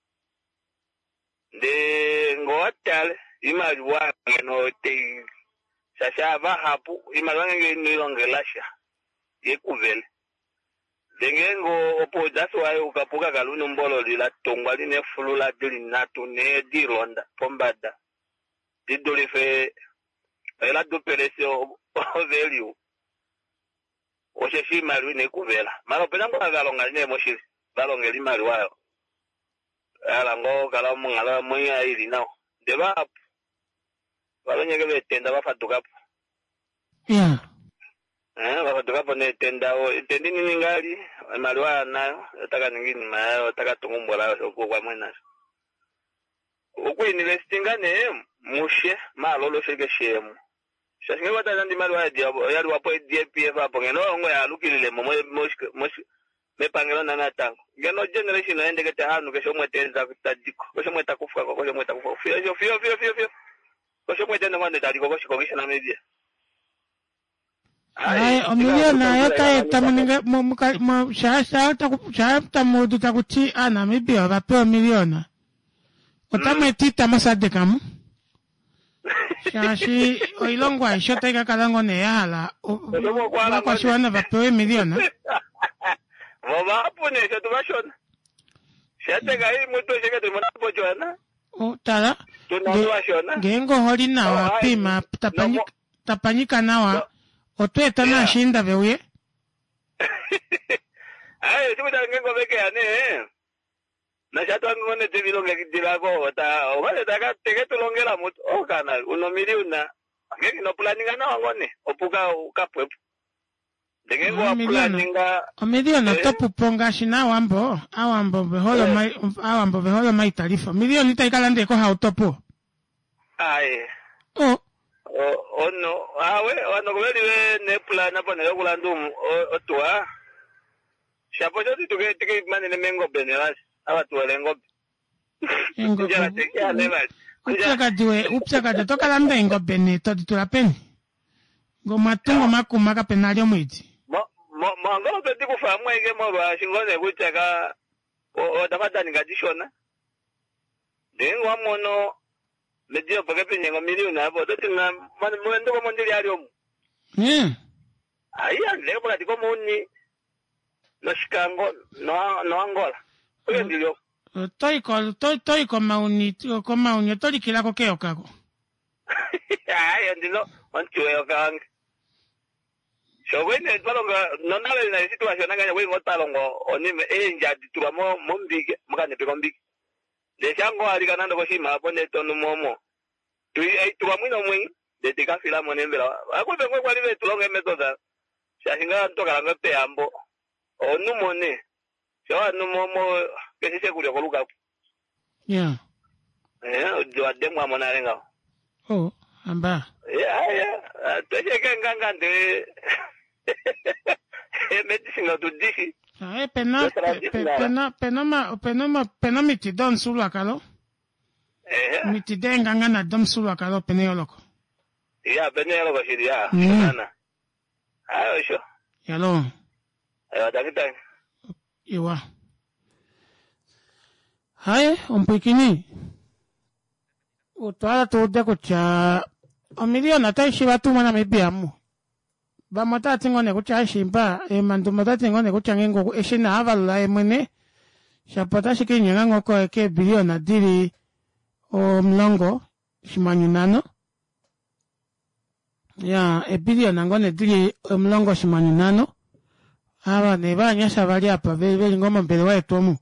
de ngotale imali wa no te sasa va hapo imalwange nilongelasha yekuvele dengengo opo daso ayo ukapuka kaluno mbolo lila tongwa line fulula dili natu ne dironda pombada didoli fe ela do peresio value o sheshi malu ne kuvela malo pena mwa galonga ne moshi balonga limali wayo ala ngo kala mungala moya ili nao deba balonyege betenda bafatukapo yeah eh bafatukapo ne tenda o tendi nini ngali malwa nayo taka ningini mayo taka tungumbola soko kwa mwena uku university ngane mushe malolo shege shemu shashinga bata ndi malwa ya diabo yali wapo D P F hapo ngeno ngo ya lukilile mo mo me pangelo na natango ngeno generation ende kete hanu kesho mwetenza kutadiko kesho mwetakufa kwa kesho mwetakufa fio fio fio fio fio kesho mwetenda ngande tadiko kesho kokisha na media ai omiliona yaka tamuninga mo sha sha ta sha ta modu ta kuti ana mebia ba pe miliona Otama tita masade kamu. Shashi oilongwa ishota ikakalango ne yala. Kwa shiwana vapewe miliona. Vava hapo ne shoto vashona. Shate gai mutu sheke tumona po joana. O tala. Tunalo vashona. Gengo holi nawa pima tapanyika tapanyika nawa. Otweta na shinda vewe. Ai, sibu ta ngengo veke ane. Na shato ngone tevilonge kidirago ta ovale daga tege tulongela mutu o kana uno miliona. Ngeki no planinga na ngone opuka ukapwe. Dengengo planinga o miliona topu ponga shina wambo awambo beholo mai awambo beholo mai tarifa milioni itaikala ndeko ha utopo. Ai. Oh. Oh no, awe wano kweli we ne plan hapa na yokulandu otwa. Shapo jote tuke tike mane ne mengo benelas. Awa tuwele ngobe. Ngobe. Njala teke ya levas. Upsaka diwe, upsaka de toka landa ngobe ne todi tulapeni. Ngo matungo makumaka penalio mwiti. Mo mo mo ngolo peti kufahamu ege mo ba shingone kuchaka o dafata ningadishona. Dengo amono medio pake nyengo milioni hapo toti na mwendo kwa mondili alio. Mm. Aya leo kwa tiko moni no shikango no no Angola. Oye ndilio. Toi ko toi toi ko mauni ko mauni tori kila ko keo kako. Aya ndilo onchwe okang. So wene twalonga no nale na situation nganya we ngotalongo oni enja ditulamo mombige mukane pekombige. De chango ali kanando ko shima hapo neto no momo. Tu ai tu amino mwi de tika fila monembela. Ako bengo kwali ve tulonge metoda. Shahinga ntoka ngape ambo. Onu mone. Shawa no momo kesi sekuri ko luka. Yeah. Eh, do ademo amona renga. Oh, amba. Yeah, yeah. Tesheke nganga de. E medicina do dishi. Ah, pena, pena, pena ma, pena ma, pena miti don sulu akalo. Eh. Miti denga ngana dom sulu akalo pene yoloko. Yeah, pene yoloko shiri ya. Mm. Nana. Ayo sho. Yalo. Ayo dakita. Iwa. Hai, umpikini. Utwala tuude kucha. Omiliona taishi watu mwana mebiamu. Bamota tingone kucha shimba e mandumota tingone kucha ngengo eshina avala e mwene shapota shikinyo ngango ko eke biliona diri o mlongo shimanyunano ya e biliona ngone diri o mlongo shimanyunano aba ne banyasha bali apa beli ngoma mbele wa etomu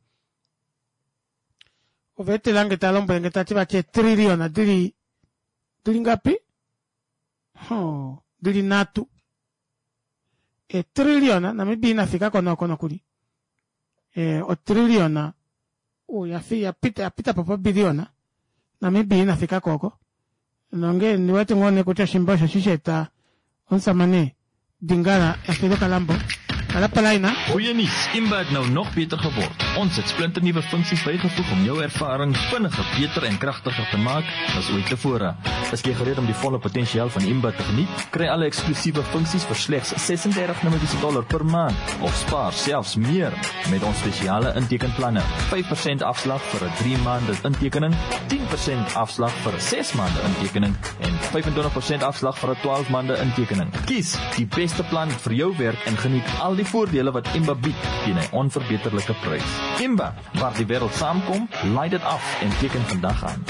ovete lange talombo ngeta tiba che triliona diri diri ngapi ho diri natu e triliona na mibi inafika kono kono kuli e o triliona o ya fi ya pita ya pita papa biliona na mibi inafika koko nonge ni watu ngone kucha shimbasho shisheta onsamane dingara ya fido kalambo kalapalaina. Goeie nuus, Imba het nou nog beter geword. Ons het splinternuwe funksies bygevoeg om jou ervaring vinniger, beter en kragtiger te maak as ooit tevore. Is jy gereed om die volle potensiaal van Imba te geniet? Kry alle eksklusiewe funksies vir slegs ses en dertig dollar per maand of spaar selfs meer met ons spesiale intekenplanne. vyf persent afslag vir 'n drie maande intekening, tien persent afslag vir 'n ses maande intekening en vyfentwintig persent afslag vir 'n twaalf maande intekening. Kies die beste plan vir jou werk en geniet al die voordele wat Imba bied teen 'n onverbeterlike prys. Imba, waar die wêreld saamkom, laai dit af en teken vandag aan.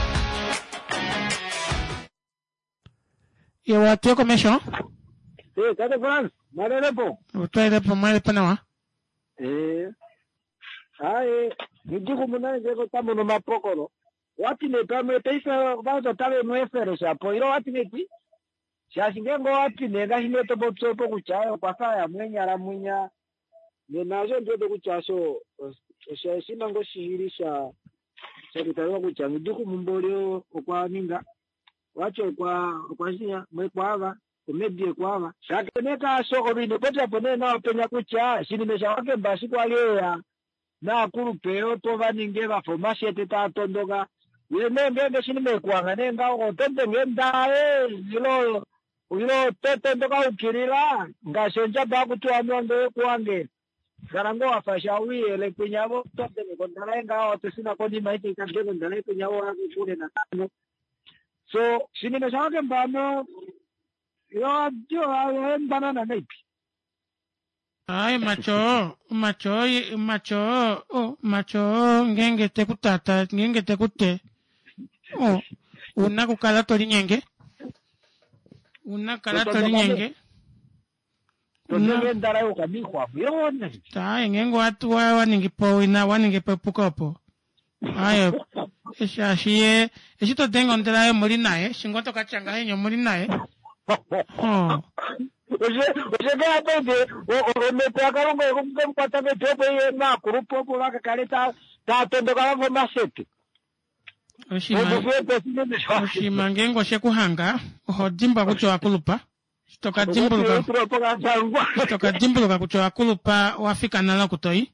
Yo watio commission? Sí, ¿qué te Franz? ¿Mare repo? Usted repo mare panama. Eh. Ai, nijiko muna ngeko tambo no mapokoro. Wati ne pame taifa baza tale no efere sha poiro wati ne ti. Sha singengo wati ne ga hine to botso po kuchayo kwa saya mwenya la munya. Ne nazo ndio to kuchaso sha sima ngo shihirisha. Sha kitawa kucha nijiko mumbolio kwa ninga. Wacho kwa kwa sia mwe kwava kumedie kwava. Sha keneka soko bine pota pone na penya kucha sinimesha wake basi kwa lea. Na kuru peo tova ninge va formashe teta tondoga yene ngenge shinime kwanga nenga o tende ngenda e yilo yilo tete ndoga ukirira ngashenja ba kutu amwange kwange garango afashawi ele kunyabo tote ni kontara nga o tesina kodi maiti kanje kontara kunyabo akukule na tano. So sini na shake mbano yo adio ayo banana neipi. Ay macho macho macho oh macho ngenge te kutata ngenge te kute. Oh una kukala tori nyenge. Una kala tori nyenge. Tondenge ndara yo kabihwa yone. Ta ngengo watu wa waningipo ina waningipo pukopo. Ayo esha shie eshito tengo ndara yo muri nae shingoto kachanga henyo muri nae. Oh. Oje oje ga bebe o me te akarongo ko mpata ke topo ye na grupo ko ka kaleta ta tondo ka ngo masete. Oshima Oshima ngengo shekuhanga hodimba kucho akulupa. Toka jimbuluka toka jimbuluka kucho akulupa wafika nala kutoi.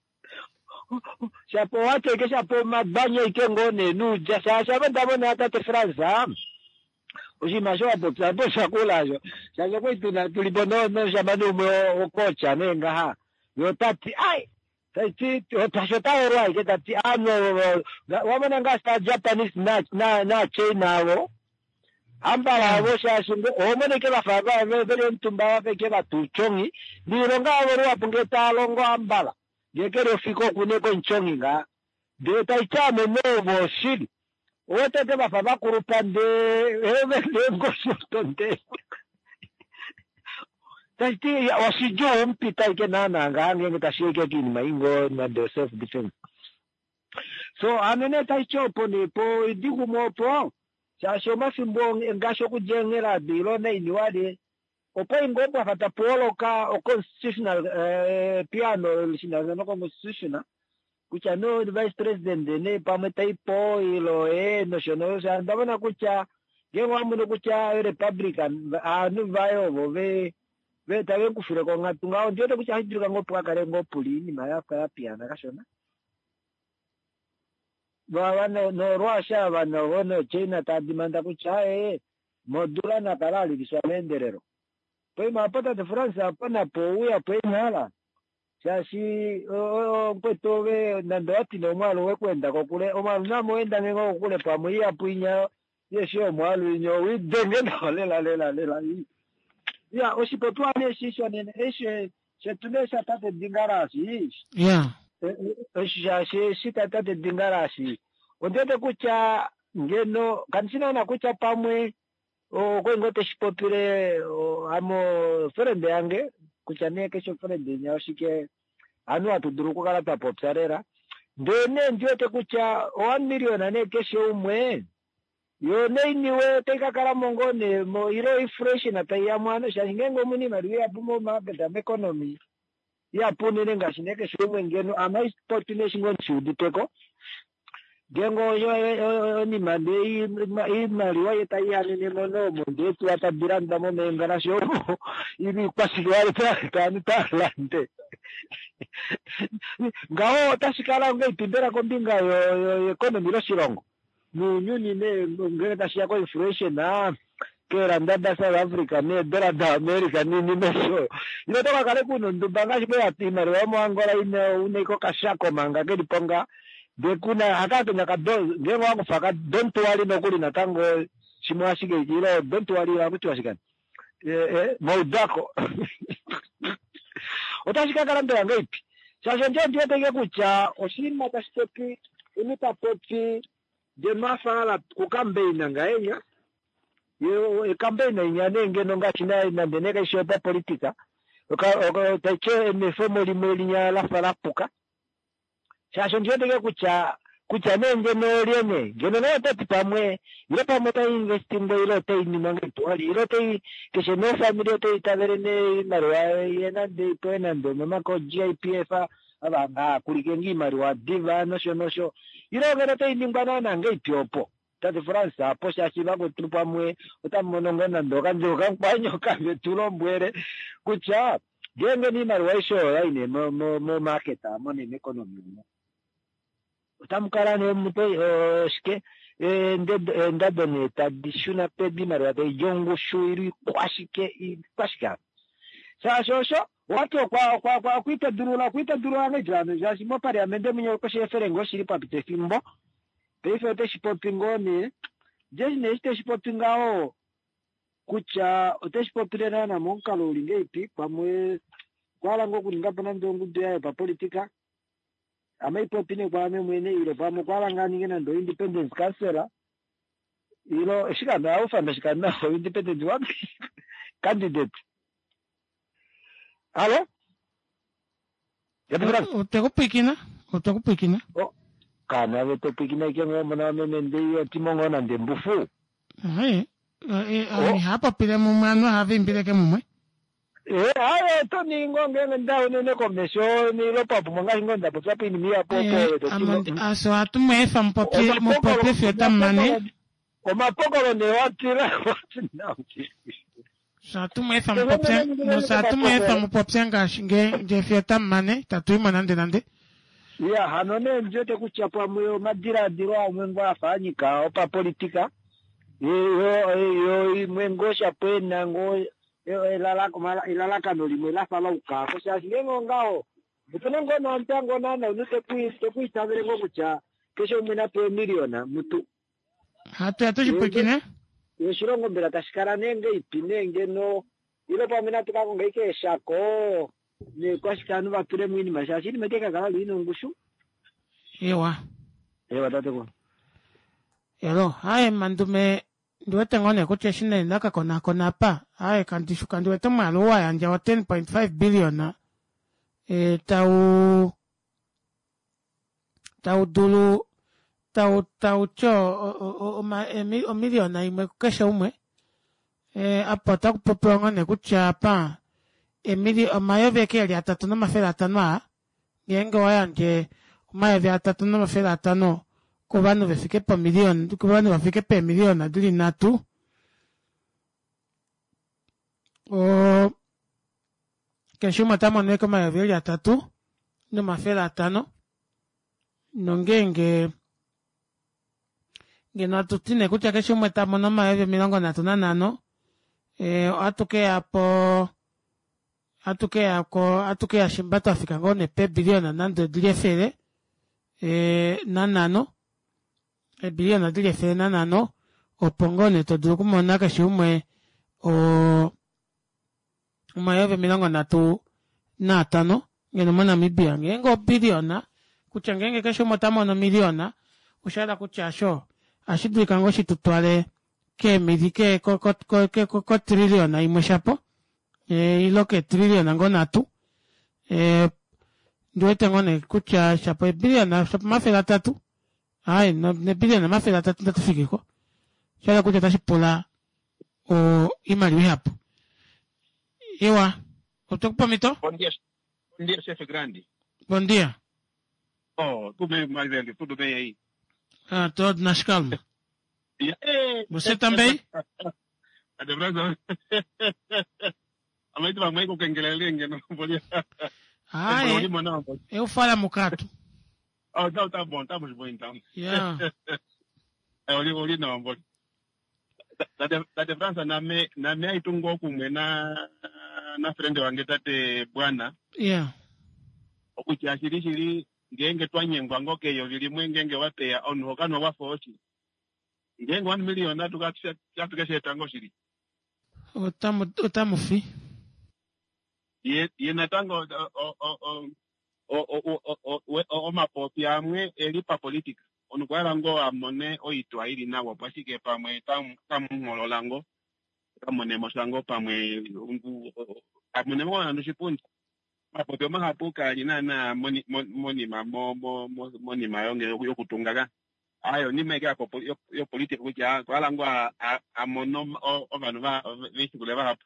Chapo wate ke chapo madbanya ikengone nu jasa chapo ndabona ata te franza. Oshima jo apo tsapo shakulajo. Chapo ko ituna tulibono no jamanu mo okocha nenga ha. Yo tati ai tati otashota ero ke tati ano wamana ngasta Japanese na na na China wo. Ambala wo sha shingo omone ke bafaga be be ntumba ba ke batuchongi nironga abo apungeta longo ambala yekero fiko kuneko nchongi nga de taichame novo shidi wote te bafaga kurupande ebe lengo shotonde taiti wasijo mpita ke nana nga ngenge tashike kini maingo na de self defense so anene taicho pone po digumo po Sasho masimbo ngasho kujengera bilo na iniwade opo ingomba fata polo ka o constitutional eh, piano lisina no constitutional kucha no vice president ne pameta ipo ilo eh no shono sa ndabona kucha gengo amuno kucha republican anu vayo bove ve tawe kufire ko ngatunga ndio kucha hidruka ngopa kare ngopuli ni mayaka ya piano kashona Bwana no Russia bana wono China tadimanda kuchae modula na kalali kisamenderero. Poi mapata de France apana pouya penala. Chashi o mpetove nando ati no mwalo wekwenda kokule o mwalu namo enda ngo kule pamuya puinya yesho mwalu nyo widenge no lela lela lela. Ya osipotwane shisho nene eshe chetunesha tate dingarasi. Yeah. Esha she sita tate dingarasi. Ondete kucha ngeno kansina na kucha pamwe o kwengote shipopire amo frende yange kucha neke sho frende nyashike anu atuduruko kala ta popsarera ndene ndiote kucha one million ane kesho umwe yo neiniwe teka kala mongone mo iro fresh na taya mwana shangengo muni mariwe apumo mabeda economy ya punene ngashineke shomwe ngeno ama sportine shingo chuditeko gengo yo ni mande i mariwa yetaya ne mono monde tu atabiranda mo mengara sho ibi kwasilwale ta tani talante ngao tashikala ngai tindera kombinga yo economy lo shirongo ni nyuni ne ngere tashia ko inflation na kera ndada South Africa ne dera da America ni ni meso ino toka kale kuno ndubanga shipo ya timare wa mwangola ine une ko kashako manga ke diponga de kuna akato nyaka do ngengo wangu faka don't wali no kuli na tango shimwashige ilo don't wali wa mtu washikana eh eh maudako otashika kala ndo ngaipi sasa ndio ndio tege kucha oshima tashtepi imita poti de mafala kukambeina ngaenya yo campaign inyane ngeno ngachina na ndeneka ishopa politika oka tache ne fomo limelinya la falapuka sasa ndio tege kucha kucha nenge no liene ngeno na tete pamwe ile pamwe ta investing ile te ni mangi twali ile te keshe no family te taverene marwa yena de toenando mama ko G I P F abanga kulikengi marwa diva no sho no sho ile ngero te ni ngana na ngai tiopo Tati France apo shashi bako trupa mwe utamononga na ndoka njoka mpanyo kame tulombwere kucha genge ni marwaisho yaine mo mo mo marketa mo ni economy utamkara ne mpe shike nded ndadone tadishuna pe bi marwa te jongo shuiri kwashike kwashika sa shosho watu kwa kwa kwa kuita durula kuita durula ngejana jasi mo parliamente munyo ko shefere ngo shiri papite fimbo peife te shipopingoni jeshi ne este shipopingao kucha te shipopirena na monkalo lingeiti pamwe kwala ngo kulinga pana ndongu dia pa politika amaipopine kwa ame mwene ile pamwe kwala ngani ngena ndo independence kansela ilo shikanda au fanda shikanda independent wa candidate. Halo? Utakupikina? Utakupikina? Oh, kana weto pikina kemo mwana mende yo timongo na ndembufu. Hai. Eh, hapa pile mumano havi mpile ke mumwe. Eh, ayo to ni ngonge ngenda ne komesho ni lo papu manga ngonda po papi ni mia popo to. Amondi aso atu mefa mpopie mpopie fiota mane. O mapoko ne watira watina. Sa tu me fam popsia, no sa tu me fam popsia ngashinge je fiota mane, tatu manande nande. Ya hanone njote kuchapa moyo madira dirwa mwengo afanyika opa politika. Yo yo mwengo shapena ngo ilala kumala ilala kanoli mwela fala uka ko sha singo ngao. Butone ngo no ntango nana unute kui to kui tabere ngo kucha kesho mwena pe miliona mutu. Hatu hatu jipikine? Yeshirongo mbira tashikara nenge ipinenge no ile pa mina tukako ngeke shako ni kwa shikanu bakure mwini mashashi ni meteka kala lino ngushu ewa ewa tate ko yalo hae mandume ndiwete ngone kuche shine ndaka kona kona pa hae kantishuka ndiwete maluwa ya nja wa ten point five billion na e tau tau dulu tau tau cho o ma o miliona imwe kesha umwe eh apata kupopronga ne kuchapa emili o mayo veke ya tatu na mafela tanwa yengo wayanje mayo vya tatu na mafela tano ko banu vefike pa milioni ko banu vafike pa milioni adili natu o kesho matamo ne kama mayo vya tatu na mafela tano nongenge ngena tutine kucha kesho mwetamo na maeve milongo na tuna nano eh atuke apo atuke ako atuke ashimbato afika ngone pe biliona nando dilie fere eh nanano e biliona dilie fere nanano opongone to duku mona kesho mwe o maeve milongo na tu na tano ngena mona mibia ngengo biliona kucha ngenge kesho mwetamo na miliona ushala kucha sho ashidu ikango shitutwale ke medike ko ko ko ke ko ko trillion na imeshapo eh ilo ke trillion ngo natu eh ndoete ngone kucha shapo billion na shapo mafela tatu ai no ne billion na mafela tatu tatu fikiko shala kucha tashipola o imali hapo ewa utokupa mito Bom dia bom dia chefe grande bom dia oh tudo bem mais velho tudo bem aí. Ah, todo nas calmas. Você também? A de Brasil. A mãe da mãe com quem ela linha não podia. Ah, é. Eu falo mucato. Oh, não, tá bom, estamos bom então. Yeah. É, olha, olha não, bom. Da de da de França na me na me aitungo kumwe na na friend wange tate bwana. Yeah. Okuchashiri shiri ngenge twanyengwa ngoke yo lilimwe ngenge wateya onu kano wafoshi ngenge one million atu kakisha tukeshe tango shiri otamu otamu fi ye ye natango o o o o o o o mapopi amwe elipa politika onu kwala ngo amone oitwa ili nawo pasike pamwe tam tam ngololango kamone mosango pamwe ungu amone mwana nushipundi mapopi mahapuka ina na moni moni mamo mo moni mayonge yokutungaga ayo nimeke ako yo politika kuja kwala ngo amono ovanu va vesikuleva hapo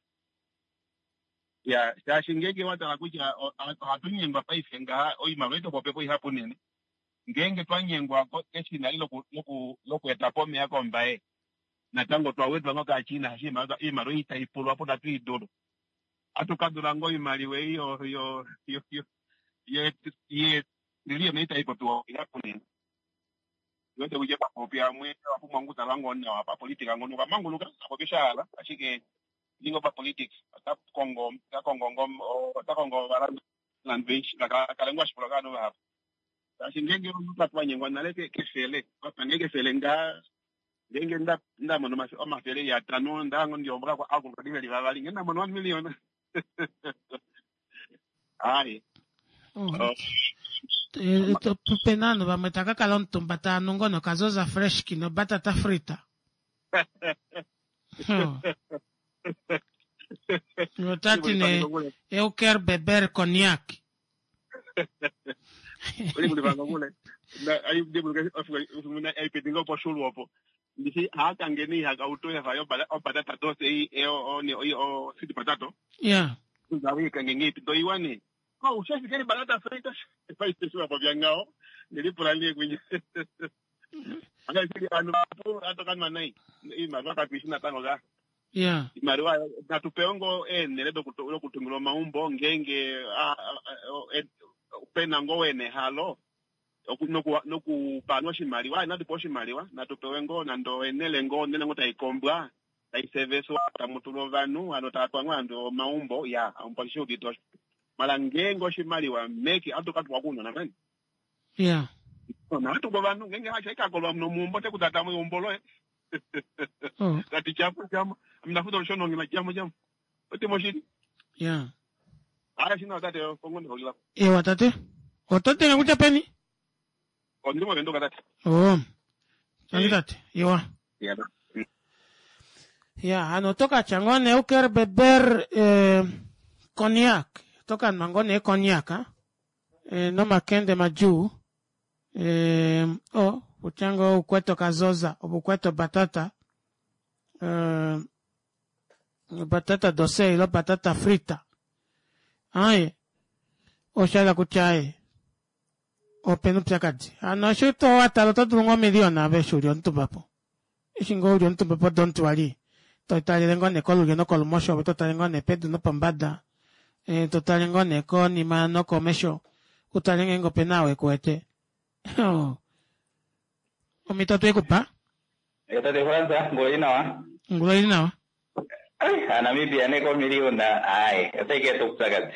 ya shashingeke wata kuja hatunyengwa paifenga oima weto pope koi hapo nene ngenge twanyengwa keshina ilo loku loku etapome yako mbae na tango twawetu ngoka china hashima ima roita ipolo hapo na tuidolo atukadura ngo imaliwe hiyo hiyo hiyo hiyo ye ye nilio meita ipo tu hapo nene yote kuje pa kopia mwe hapo mwangu talango na hapa politika ngono kama nguluka kwa kishala ashike lingo pa politics ta kongo ta kongo ngom ta kongo baran language la ka lengua xipologano ba asi ngenge uta twanye ngwana leke ke fele pa ngeke fele nga ngenge nda nda mono ma o ma fele ya tano nda ngo ndio mbaka kwa ako kwa dile ba bali ngena mono one million ai to penano ba metaka kalon tumbata ngono kazoza fresh kino batata frita no tatine eu quero beber cognac. Oli muli banga mule na ayi de muli afu muna ayi pedingo po shulu opo ndisi haka ngeni haka auto ya fayo bala o patata dose e o ni o sweet potato yeah ndawi kangeni to iwani ko ushasi kani balata fritas e pa istesu apo byangao ndili pulali kwinyi anga sili anu po atokan manai i maraka pisina tango ga yeah mariwa na tupeongo e neledo kutumilo maumbo ngenge pena ngowene halo noku noku panwa shimaliwa na dipo shimaliwa na tupewengo na ndo enele ngo nene ngota ikombwa tai service wa mutulo vanu anotata ngwando maumbo ya ampalisho kito mala ngengo shimaliwa meki atokatu wakuno na kani yeah na atu bavanu ngenge hacha ikakolwa mno mumbo te kutata mu umbolo oh kati chapo chama mnafuta ushono ngina chama chama ote moshini yeah aya shina watate kongo ndo ngila e watate watate ngakucha peni ondimo vendo katate oh ngatate yewa yeah yeah anotoka changone eu quero beber eh, cognac toka mangone cognac ha eh, no makende maju eh, oh uchango ukweto kazoza ukweto batata eh, batata doce ilo batata frita ai oshala kuchae openu pchakati ano shuto atalo to dungo miliona be shuri onto papo ishingo uri onto papo don't worry to tali lengo ne kolu no kolu mosho to tali lengo ne pedu no pambada eh to tali lengo ne ko ni ma no komesho utali lengo penawe kwete oh omito to ekupa eta de Franza ngolina wa ngolina wa ai ana mi biane ko miliona ai eta ke to pchakati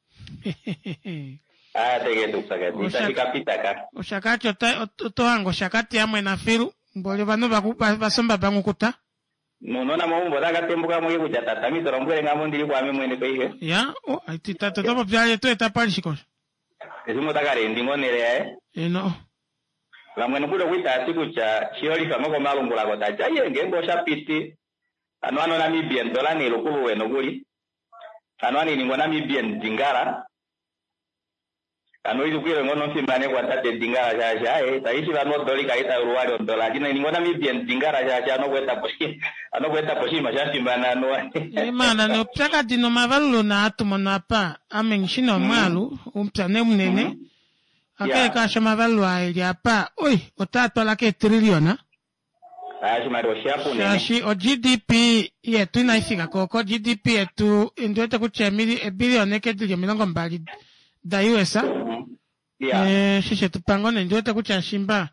ah tege tu sagati tadi kapitaka ushakati otoango shakati amwe na firu mbole bano bakupa basomba bangukuta no no na mombo daga tembuka moye kujata tami torombwe ngamo ndiri kwa mwene ko ihe ya o aitita toto byale to etapa lishiko ezimo daga rendi ngonere eh eno la mwene kulo kwita siku cha chioli kama ko malungula ko tacha yenge ngo shapiti anwano na mibien dola ni lokulu weno guli anwani ni ngona mibien dingara ano ilukwire ngono simane kwa tate dingara jaja eh taishi vano doli kaita uruwari dola jina ni ngona mibien dingara jaja no kweta poshi ano kweta poshi mashati mana no e mana no psaka dino mavalu na atumo na pa amengishino malu umpane munene akaya kasha mavalu aili apa oi otato lake triliona ashi maro shapu ne ashi o G D P yetu inaifika koko G D P yetu ndio kuchemili e bilioni kedilio milongo mbali da U S A yeah eh shishe tupangone ndio takucha shimba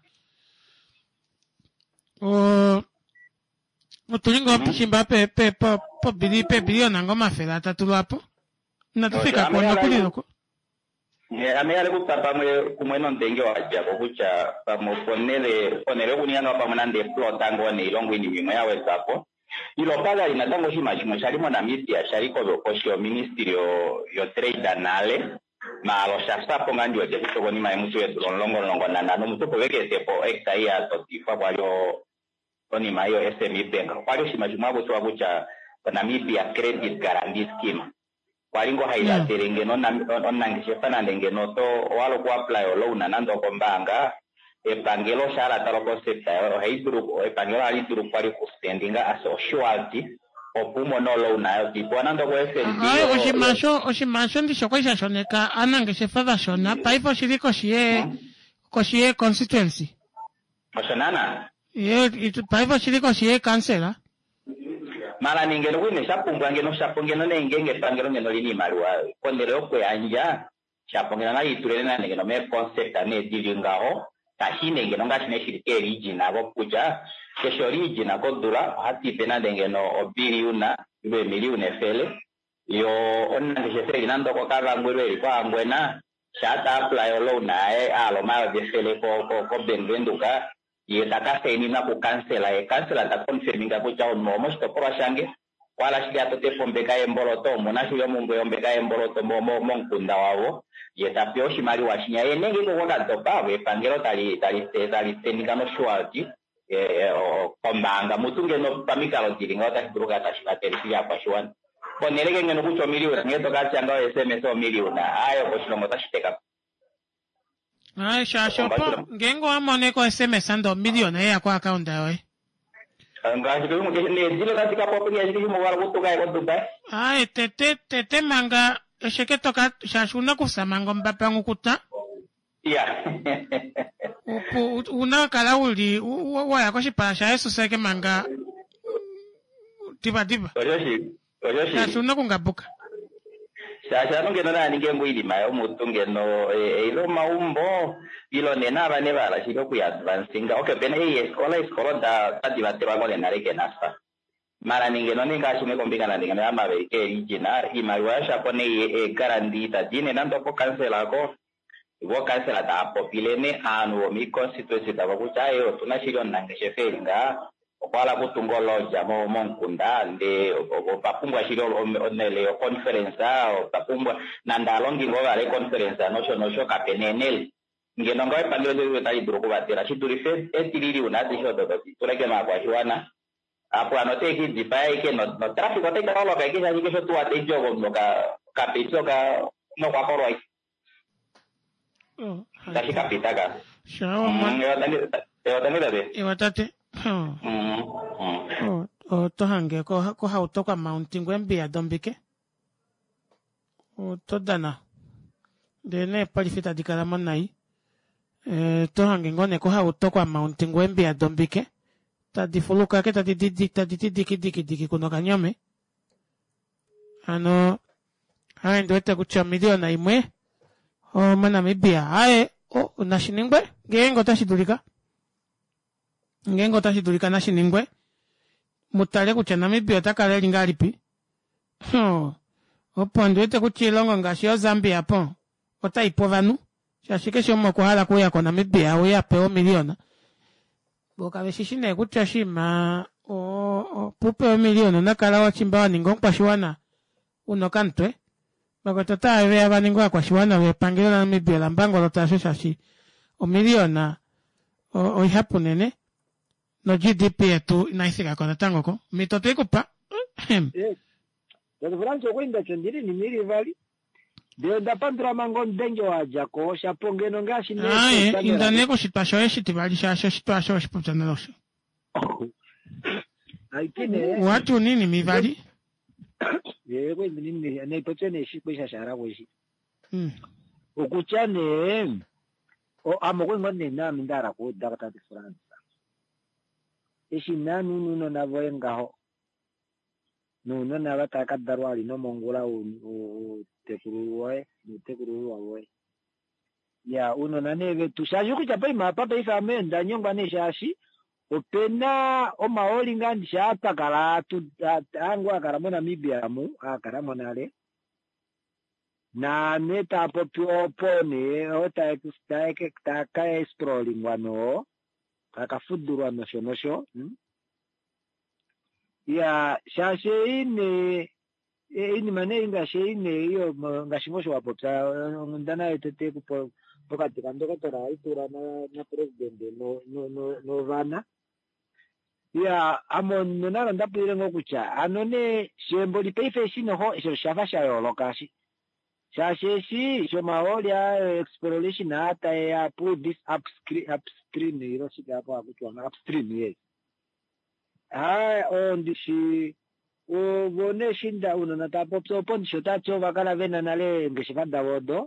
o utulingo mm -hmm. shimba pe pe po po bili pe biliona ngoma fela tatu hapo na tufika kwa nakulilo ko ye ameyale kutapa mwe kumweno ndenge waja kucha pamoponele ponele kunyanga pamanande plot ango ne ilongo ni mimo yawe sapo ilo paga inatango shima shimo shalimo na media shaliko lokosho ministry yo yo trade anale ma lo shasta ponga ndio je kitoko ni maimusu yetu longo longo na na mutu poveke tepo extra ya totifa kwa yo oni mayo S M E bank kwa shima shimo abo to abucha na media credit guarantee scheme walingo haila terenge no onangishe fana ndenge no to walo ku apply lo una nando kombanga e pangelo shala talo concept ya haiduru e pangelo ali duru kwali ku standinga as surety opumo no lo una tipo nando ko F N B ai oshimasho oshimasho ndisho kwa shoneka anangishe fava shona paipo shiriko shie ko shie constituency mashanana ye itu paipo shiriko shie kansela mala ningeno kwine shapumbwa ngeno shapongeno nengenge pangelo ngeno lini malwa kondero ko yanja shapongena na iturele na ngeno me concept ane dilingao tashine ngeno ngashine shirike region abo kuja kesho region akodura hati pena ngeno obiri una ibe milione fele yo onna ke se inando ko kala ngwele kwa ngwena shata apply lo na e alo ma de fele ko ko ko benvenduka ye takase ni na ku cancela e cancela ta confirminga ko cha on momo sto pro shange wala shida to te pombe ka emboloto mona shio mungu yombe ka emboloto momo monkunda wawo ye tapio shimali washinya ye nenge ko ngoda dopa we pangero tali tali te tali tenika no shwati e o kombanga mutunge no pamikalo diringa ta druga ta shikateri ya pashwan poneleke ngeno kucho miliona ngeto kati anga S M S o miliona ayo ko shilongo ta shiteka ai shasho po ngengo amone ko S M S ando miliona ya kwa account yawe anga shiku mu ne dilo kati ka popi ya shiku mu wala kutu kai ko dubai ai tete tete manga esheke toka shashuna kusamanga mbapa ngukuta yeah una kala uli wa ya ko shipasha eso seke manga tiba tiba ojoshi ojoshi shashuna kungabuka shasha nongeno na ningembo ilima yo mutungeno ilo maumbo ilo nena bane bala shiko ku advancing okay bene e escola escola da adivate ba ngone nareke nasa mara ningeno ninga shime kombingana ningeno ama be ke original imarwa shapone e garantita dine nando ko cancela ko wo cancela ta popilene anu mi constituency da bakuchayo tunashiro nange sheferinga okwala kutungoloja mo monkunda nde opapungwa shiro onele o conference o papungwa nandalongi ngoba le conference no sho no sho kapenenel ngeno ngoe pangiro de tali duro kubatira shiturife etiliri unati sho dodo tureke makwa shwana apo anote ki dipai ke no no traffic ote ka lo ka ki sa ki sho tu ate jogo no ka kapito ka no kwa koroi oh tashi kapita ka shawa man yo tani yo tani dade yo tate mm oh oh to hange ko ko hauto kwa mountain gwembi ya dombike oh to dana de ne palifita dikala manai eh to hange ngone ko hauto kwa mountain gwembi ya dombike ta difuluka ke ta di di ta di di diki diki diki kuno kanyome ano hae ndo ete kucha miliona imwe o mana mibia hae o nashiningwe gengo tashidulika ngengo tashidulika nashiningwe mutale kucha namibia takale lingalipi ho opo ndo ete kuchilongo ngashio Zambia po ota ipovanu shashike shomo kuhala kuya kwa namibia o ya peo miliona boka beshishine kucha shima o, o pupe o miliona nakala wa chimbawa ningo kwashiwana uno kantwe bako tota ebe abaningo kwashiwana we pangiro na namibia lambango lotasho shashi o miliona o, o ihapunene no G D P yetu inaisika kona tango ko mitoto ikupa eh Dado Franco kwenda chendiri ni miri vali de da pandra mangon denjo waja ko shapongeno ngashi ne ai indaneko shipasho eshi tibali shasho shipasho shiputana loshi ai kine watu nini mivali ye ko nini ne potene shipesha shara ko shi mm okuchane o amoko ngone na mindara ko dakata di France eshi nanu nuno na voenga ho nuno na bataka darwali no mongola o tekuruwe ni tekuruwa we ya uno na neve tushaje kuchapa imapa pa ifame ndanyonga ne shashi opena o maoli ngandi shapa kala tu angwa karamona mibiamu akaramona le na neta popio pone ota ekstaike taka exploring wano kaka fuduru wano shonosho hmm? ya shashe ine ini mane inga sheine iyo ngashimosho wapo ta ndana etete kupo pokati kandoka tora itura na na president no no no no vana ya amon nona ndapire ngokucha anone shembo lipeife shino ho isho shafa shayo lokashi shasheshi shomaolia exploration hata ya put this upstream upstream ilo shika hapo akutwa upstream yes ah on dishi o bone shinda uno na tapo so pon shota cho bakala vena nale ngeshifanda wodo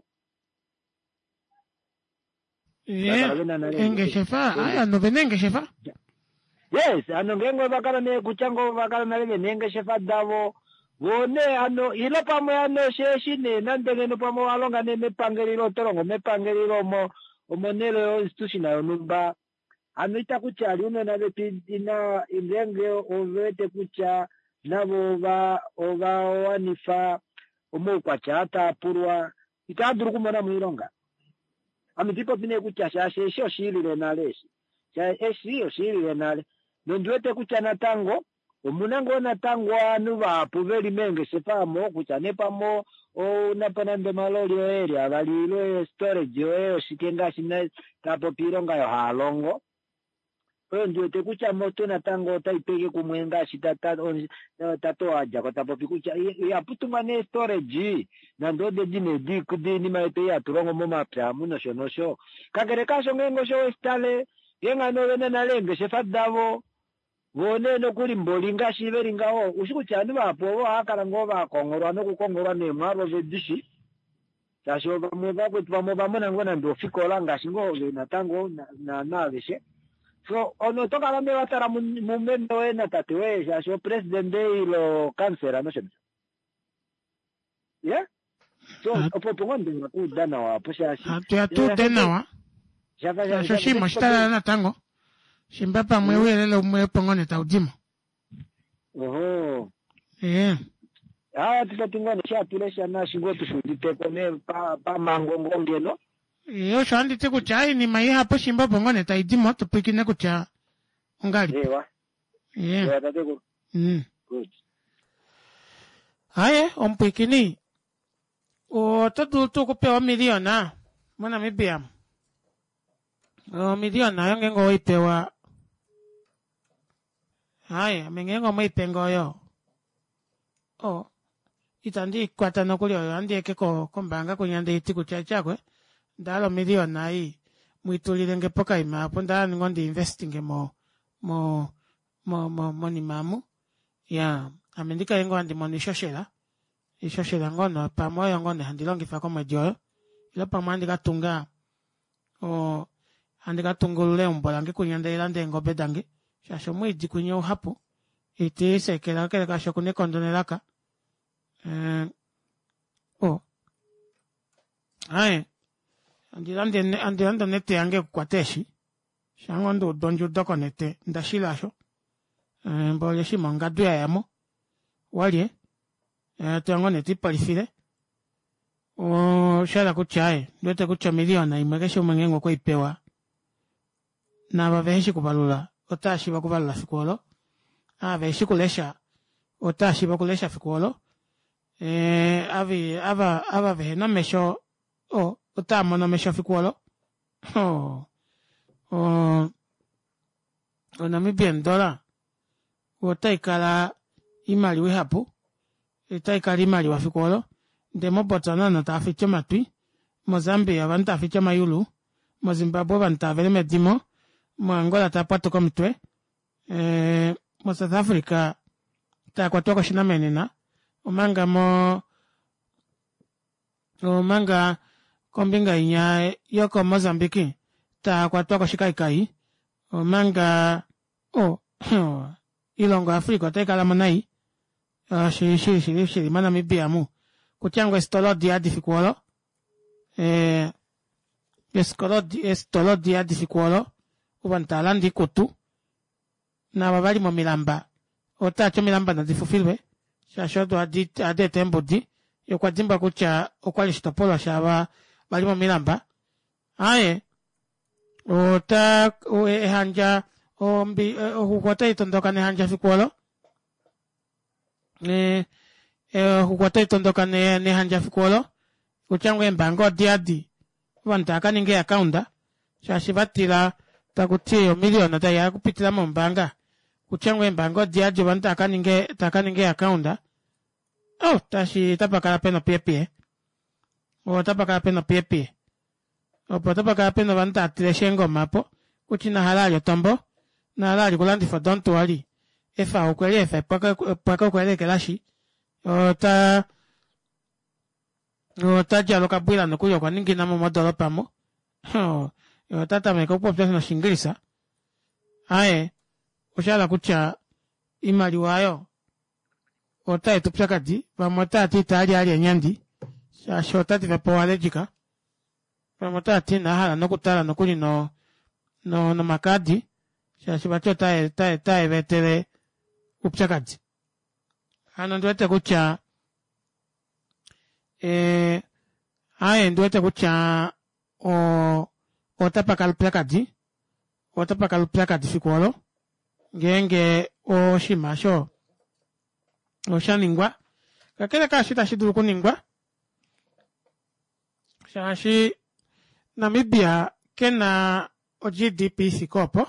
yeah ngeshifa aya no vena ngeshifa yes ano ngengo bakala ne kuchango bakala nale vena ngeshifa davo bone ano ilo pamo ano sheshi ne nandengeno pamo alonga ne mepangeliro torongo mepangeliro mo omonelo institutional numba ano itakuchali uno na lepina indenge ovete kucha nabo ba oba wanifa omukwa chata purwa itaduru kumona mwilonga amitipo pine kucha shashe sho shilile naleshi cha esio shilile nale nondwete kucha na tango omunango na tango anu bapu veli menge sepamo kucha nepamo o napanambe maloli area balilo storage yo shikenga shina tapo pilonga yo halongo ndio tekucha moto na tango taipeke kumwenga shitata tato aja kwa tapo pikucha ya putu mane storage na ndo de dine di kudi ni maite ya turongo moma pya muno shono sho kagere kasho ngengo sho estale yenga no wena na lenge shefadavo wone no kuri mbolinga shiberinga o ushiku chani bapo bo akala ngo ba kongorwa no kukongorwa ne mwaro vedishi tasho bamuba kutwa moba mona ngona ndo fikola ngashingo na tango na na naveshe so ono toka la me watara mumendo ena tatewe ya so president de lo cáncer no sé ya so opo pongonde na kudana wa posha shi atu atu tena wa ya so shi mostara na tango shimbapa mwewe lelo mwe pongone ta udimo oho eh ah tutatingone cha tulesha na shingo tushudite kone pa pa mango ngongeno yo shandi te kuchai ni mai hapo shimba pongone ta idimo to pikine kucha ngali ewa yeah ya tateko mm good aye ompikini o tatu to kupewa miliona mwana mibia o miliona yange ngo ipewa aye mengengo maipengo yo o itandi kwata no kulio andi ekeko kombanga kunyande itiku chachakwe ndalo miliona hii mwitulile ngepoka imapo ndani ngondi investing mo mo mo mo moni mamu ya amendika yengo andi moni shoshela ishoshela ngono pamoyo ngone handilongi fa koma joyo ilo pamandi katunga o andi katungulule umbola ngikunyande ilande ngobe dangi shasho mwidi kunyo hapo iti sekela kele kasho kune kondonelaka eh o aye andilande andilande nete yange kwateshi shangondo donjo doko nete ndashilasho eh mbole shimanga dya yamo wali eh tango neti palifile o shala kuchae ndote kucha miliona imegesho mwengengo kwa ipewa na baveshi kubalula otashi bakubalula fikolo ave shikulesha otashi bakulesha fikolo eh avi ava ava ve no mesho o otamo no mesho fikolo oh o ona mi bien dola otaikala imali we hapo itaikala imali wa fikolo ndemo botana na tafiche matwi Mozambique abantu afiche mayulu Zimbabwe abantu avele medimo mo Angola tapato komtwe eh mo South Africa ta kwatoko shina menena omanga mo omanga kombinga inya yoko Mozambique ta kwatoko shikaikai omanga o ilongo Afrika ta kala manai ah shi shi shi shi mana mibiamu kuchangwa stolo dia difikwolo eh eskolo di estolo dia difikwolo ubantalandi kutu na babali mo milamba otacho milamba na difufilwe shashodo adi ade tembodi yokwa dimba kucha okwali shitopolo shaba bali mo milamba aye ota o ehanja ombi hukwata itondoka ne hanja fikwolo ne eh hukwata itondoka ne ne hanja fikwolo kuchangwe mbango diadi wantaka ninge akaunda shashibatira takutie milioni ta ya kupitila mbanga kuchangwe mbango diajo wantaka ninge taka ninge akaunda oh tashi tapakala peno pepe o tapakala peno pepe o tapakala peno wanta atreshengo mapo kuchina halali tombo na halali kulandi fa donto wali efa ukwele efa paka paka ukwele kelashi o ta o ta jalo kabila no kuyo kwa ningi na mo dolo pamo oh yo tata me ko popya no shingirisa aye oshala kucha imali wayo ota etupyakati pamota ati tali ali nyandi sha shota ti vapo allergica pamota ati na hala no kutala no kuli no no no makadi sha shibachota ta ta vetere upyakati ano ndwete kucha eh aye ndwete kucha o otapaka lupakadi otapaka lupakadi fikwolo ngenge o shimasho o shaningwa kakele ka shita shiduru kuningwa shashi Namibia kena o G D P sikopo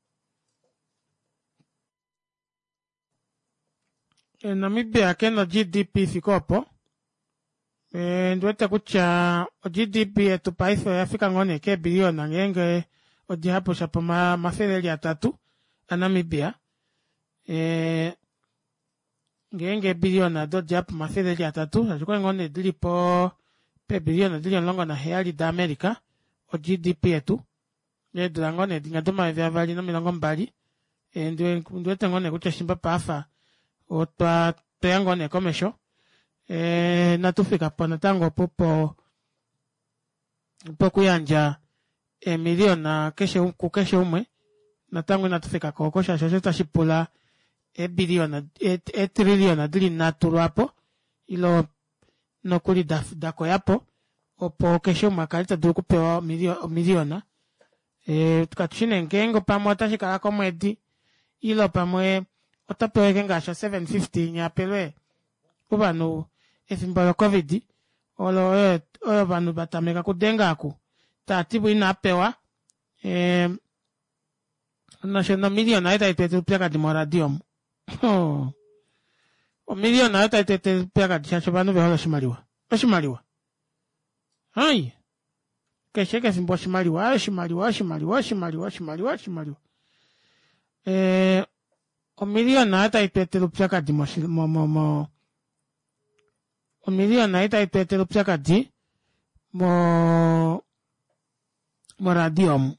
e Namibia kena G D P sikopo e ndwete kucha o G D P etu país ya Afrika ngone ke biliona ngenge o dihapo shapo ma mafeli ya tatu a Namibia e ngenge biliona do dihapo mafeli ya tatu ajiko ngone dilipo pe biliona dilion longo na heali da Amerika o G D P etu ne drangone dinga doma vya vali na milongo mbali e ndwe ndwete ngone kucha shimba pafa o twa triangone komesho e natufika pona tango popo poku yanja e miliona keshe ku keshe umwe na tango natufika koko shasho sheta shipula e biliona e, e triliona dili naturu hapo ilo no kuli da dako yapo opo keshe umwe kalita dulu kupewa milio, miliona e tukatushine ngengo pamwe atashikala komwedi ilo pamwe otapewe kengasha seven fifty nyapelwe kubanu efimbo ya covid olo oyo banu batameka kudengaku tatibu inapewa eh national million aita itetu peka di moradium oh o million aita itetu peka di chacho banu behola shimaliwa shimaliwa hai kesheke fimbo shimaliwa shimaliwa shimaliwa shimaliwa shimaliwa shimaliwa eh o million aita itetu peka di mo mo mo o miliona ita ipete lupchaka di mo mo radium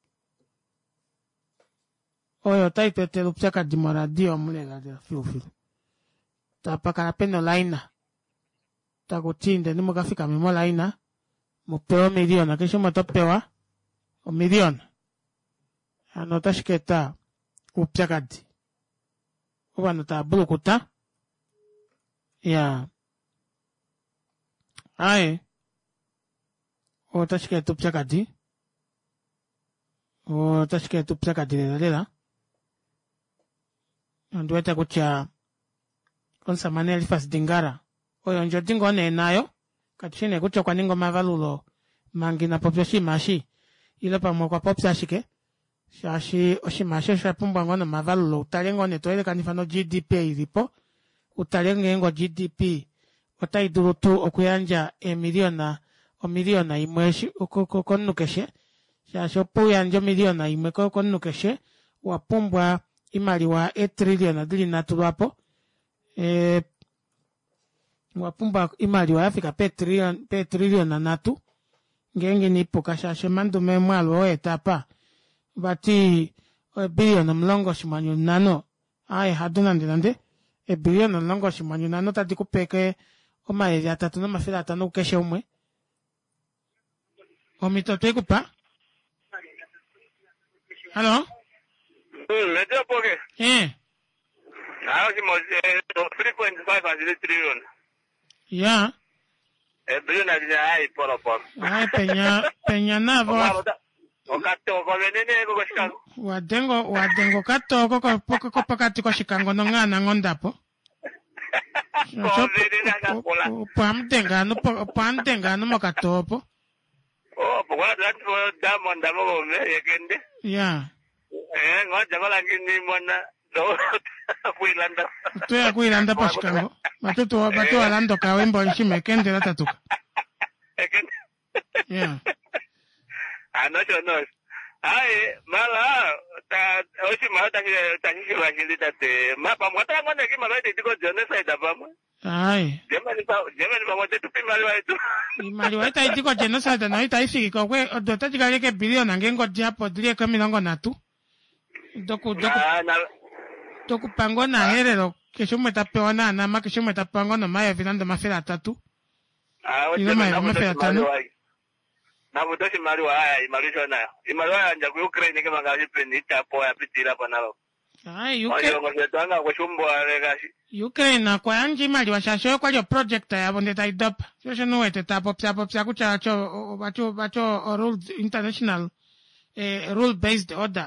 oyo ta ipete lupchaka di mo radium lela de fiu fiu ta pakara peno laina ta kutinde ni mo kafika mo laina mo peo miliona kesho mo topewa o miliona ano tashiketa lupchaka di obano ta bulukuta ya Aye. O tashike tu pchakadi. O tashike tu pchakadi lela lela. Nduweta kucha konsa maneli fas dingara. Oyo njo dingo ne nayo. Katishine kucha kwa ningo mavalulo. Mangi na popyo shi mashi. Ilo pa mwa kwa popsa shike. Shashi oshi mashi shapumba ngono mavalulo. Utalengo ne toele kanifano G D P ilipo. Utalengo G D P. Otai durutu okuyanja e miliona o miliona imweshi okokonnukeshe shasho puyanja miliona imwe kokonnukeshe wapumbwa imaliwa e triliona dili natulwapo e wapumbwa imaliwa afika pe triliona pe triliona natu ngenge nipo kashashe mandume mwalo etapa bati o biliona mlongo shimanyu nano ai haduna ndilande e biliona mlongo shimanyu nano tati kupeke Oma ya tatu na mafila tano keshe umwe. Omito kupa. Hello? Hmm, medio poke. Eh. Na osi mo three point five as the trillion. Yeah. E billion na dia ai poro poro. Ai penya penya navo. Okato ko venene ko shikango. Wadengo wadengo kato ko ko poko ko pakati ko shikango no ngana ngondapo. Pamtenga no pamtenga no makatopo. Oh, pokoknya dan semua damon damon ngombe ya kende. Ya. Eh, ngomong jangan lagi ni mana do kuilanda. Tu ya kuilanda paskango. Batu tu batu alando kawembo nshime kende latatuka. Kende. Ya. Ano chonos. Ai, mala ta osi mala ta ta hishi wa shili ta te ma pa mwata ngone ki mala te diko jone sai da pa mo. Ai. Jemani pa jemani pa mwate tu pi mali wa itu. Mali wa ita diko jone sai da no ita ishi ko kwe do ta diga ke biliona ngengo japo dile ko milongo natu. Doku doku. Doku pango na herero ke shumwe ta peona na ma ke shumwe ta pango no ma ya vinando mafela tatu. Ah, o jemani na mafela tatu. Na mutoshi mali wa haya imarisho na imali wa anja ku Ukraine ke mangaji pendi tapo ya pitira panalo. Ai, Oyo ngosetwanga kushumbo legashi. Ukraine kwa anji mali washasho kwa jo project yabo ndeta idop. Shosho nuwete tapo pya pya kucha cho bacho bacho rule international eh rule based order.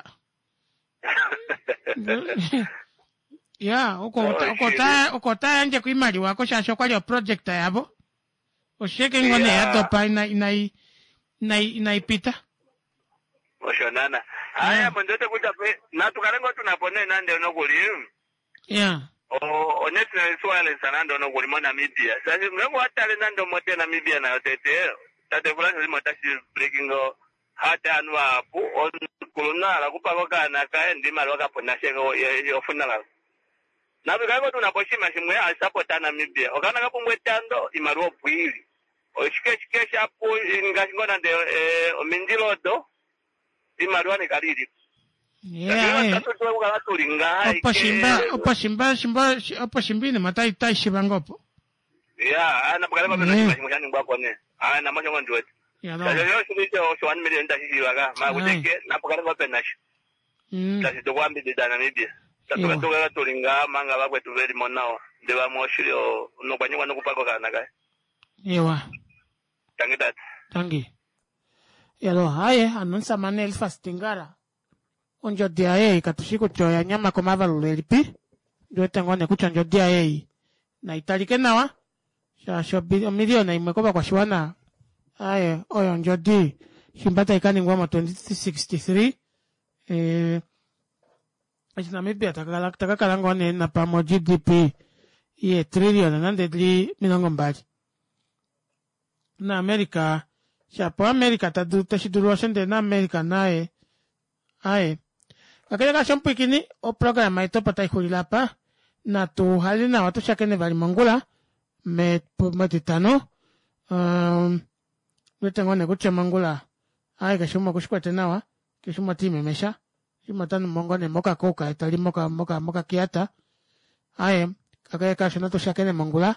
Yeah, uko uko ta uko ta anje kuimali wako shasho kwa jo project yabo. Osheke ngone ya dopa ina ina ina inaipita. Oshonana. Aya mondote kuja pe na tukalengo tunapone nande onoguli. Yeah. O onesina swale sanando onoguli mo Namibia. Sasa mlengo hatale nando mote Namibia na yote. Tate fulani limo tashi breaking go hata anwa pu on kuluna la kupako kana kae ndima loka pona shego yofuna la. Na bikago tunaposhima shimwe a support Namibia. Okana kapumwe tando imaruo bwili. Oshike shike shapo ingashingona nde eh omindilodo imaruwa ni kaliri. Yeah. Opa shimba, opa shimba, shimba, opa shimbini matai tai shibangopo. Yeah, ana pagala kwa mimi mshani ngwako ne. Ah na mmoja mwanzo wetu. Yeah, no. Sasa shulite o one million ndashi waga, ma uteke na pagala kwa penash. Mm. Sasa tukwambi de Namibia. Sasa tukatoka tulinga manga bakwe tuveli monao. Ndeba moshiro no kwanywa no kupako kana kai. Yewa. Tangi dat. Tangi. Yalo haye anonsa manel fastingara. Onjo dia e katushiko choya nyama koma valulelipi. Ndio tengone kuchonjo dia e. Na italike nawa. Sha shobi milioni imekopa kwa shwana. Haye oyo njo di. Shimbata ikani ngwama twenty sixty-three. Eh Ajina maybe atakala takakala ngone na pamo G D P. Ye trillion nande li milongo mbali. Na Amerika Shapo Amerika tadu tashiduru shende na Amerika nae. Ae. Kakaya ka shampu ikini o programa ito patay hulilapa na tu hali na watu shakene bali mongula me matitano um wetengone kuche mongula ae kashuma kushikwa tenawa kishuma time mesha shuma tano mongone moka koka itali moka moka moka kiata ae kakaya ka shanato shakene mongula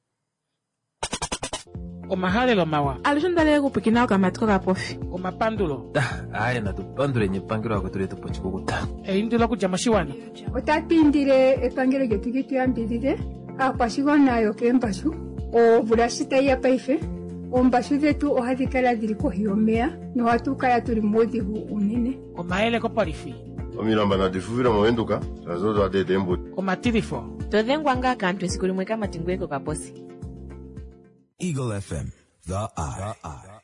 Omahale lo mawa. Alishondale kupikina ukamatiko ka profi. Omapandulo. Aya na tupandule nyepangiro wako tule tupochiko kuta. E indula kujamashiwana. Otapindire epangiro getugitu yambirire. Akwashigo nayo kembashu. O burashita ya paife. O mbashu zetu ohadikala diriko hiomea. No hatukala tuli modi hu unene. Omaele ko parifi. Omilamba na difuvira mwenduka. Sazozo ade dembo. Omatirifo. Todhengwanga kantu esikuli mweka matingweko ka posi. Eagle F M, the eye.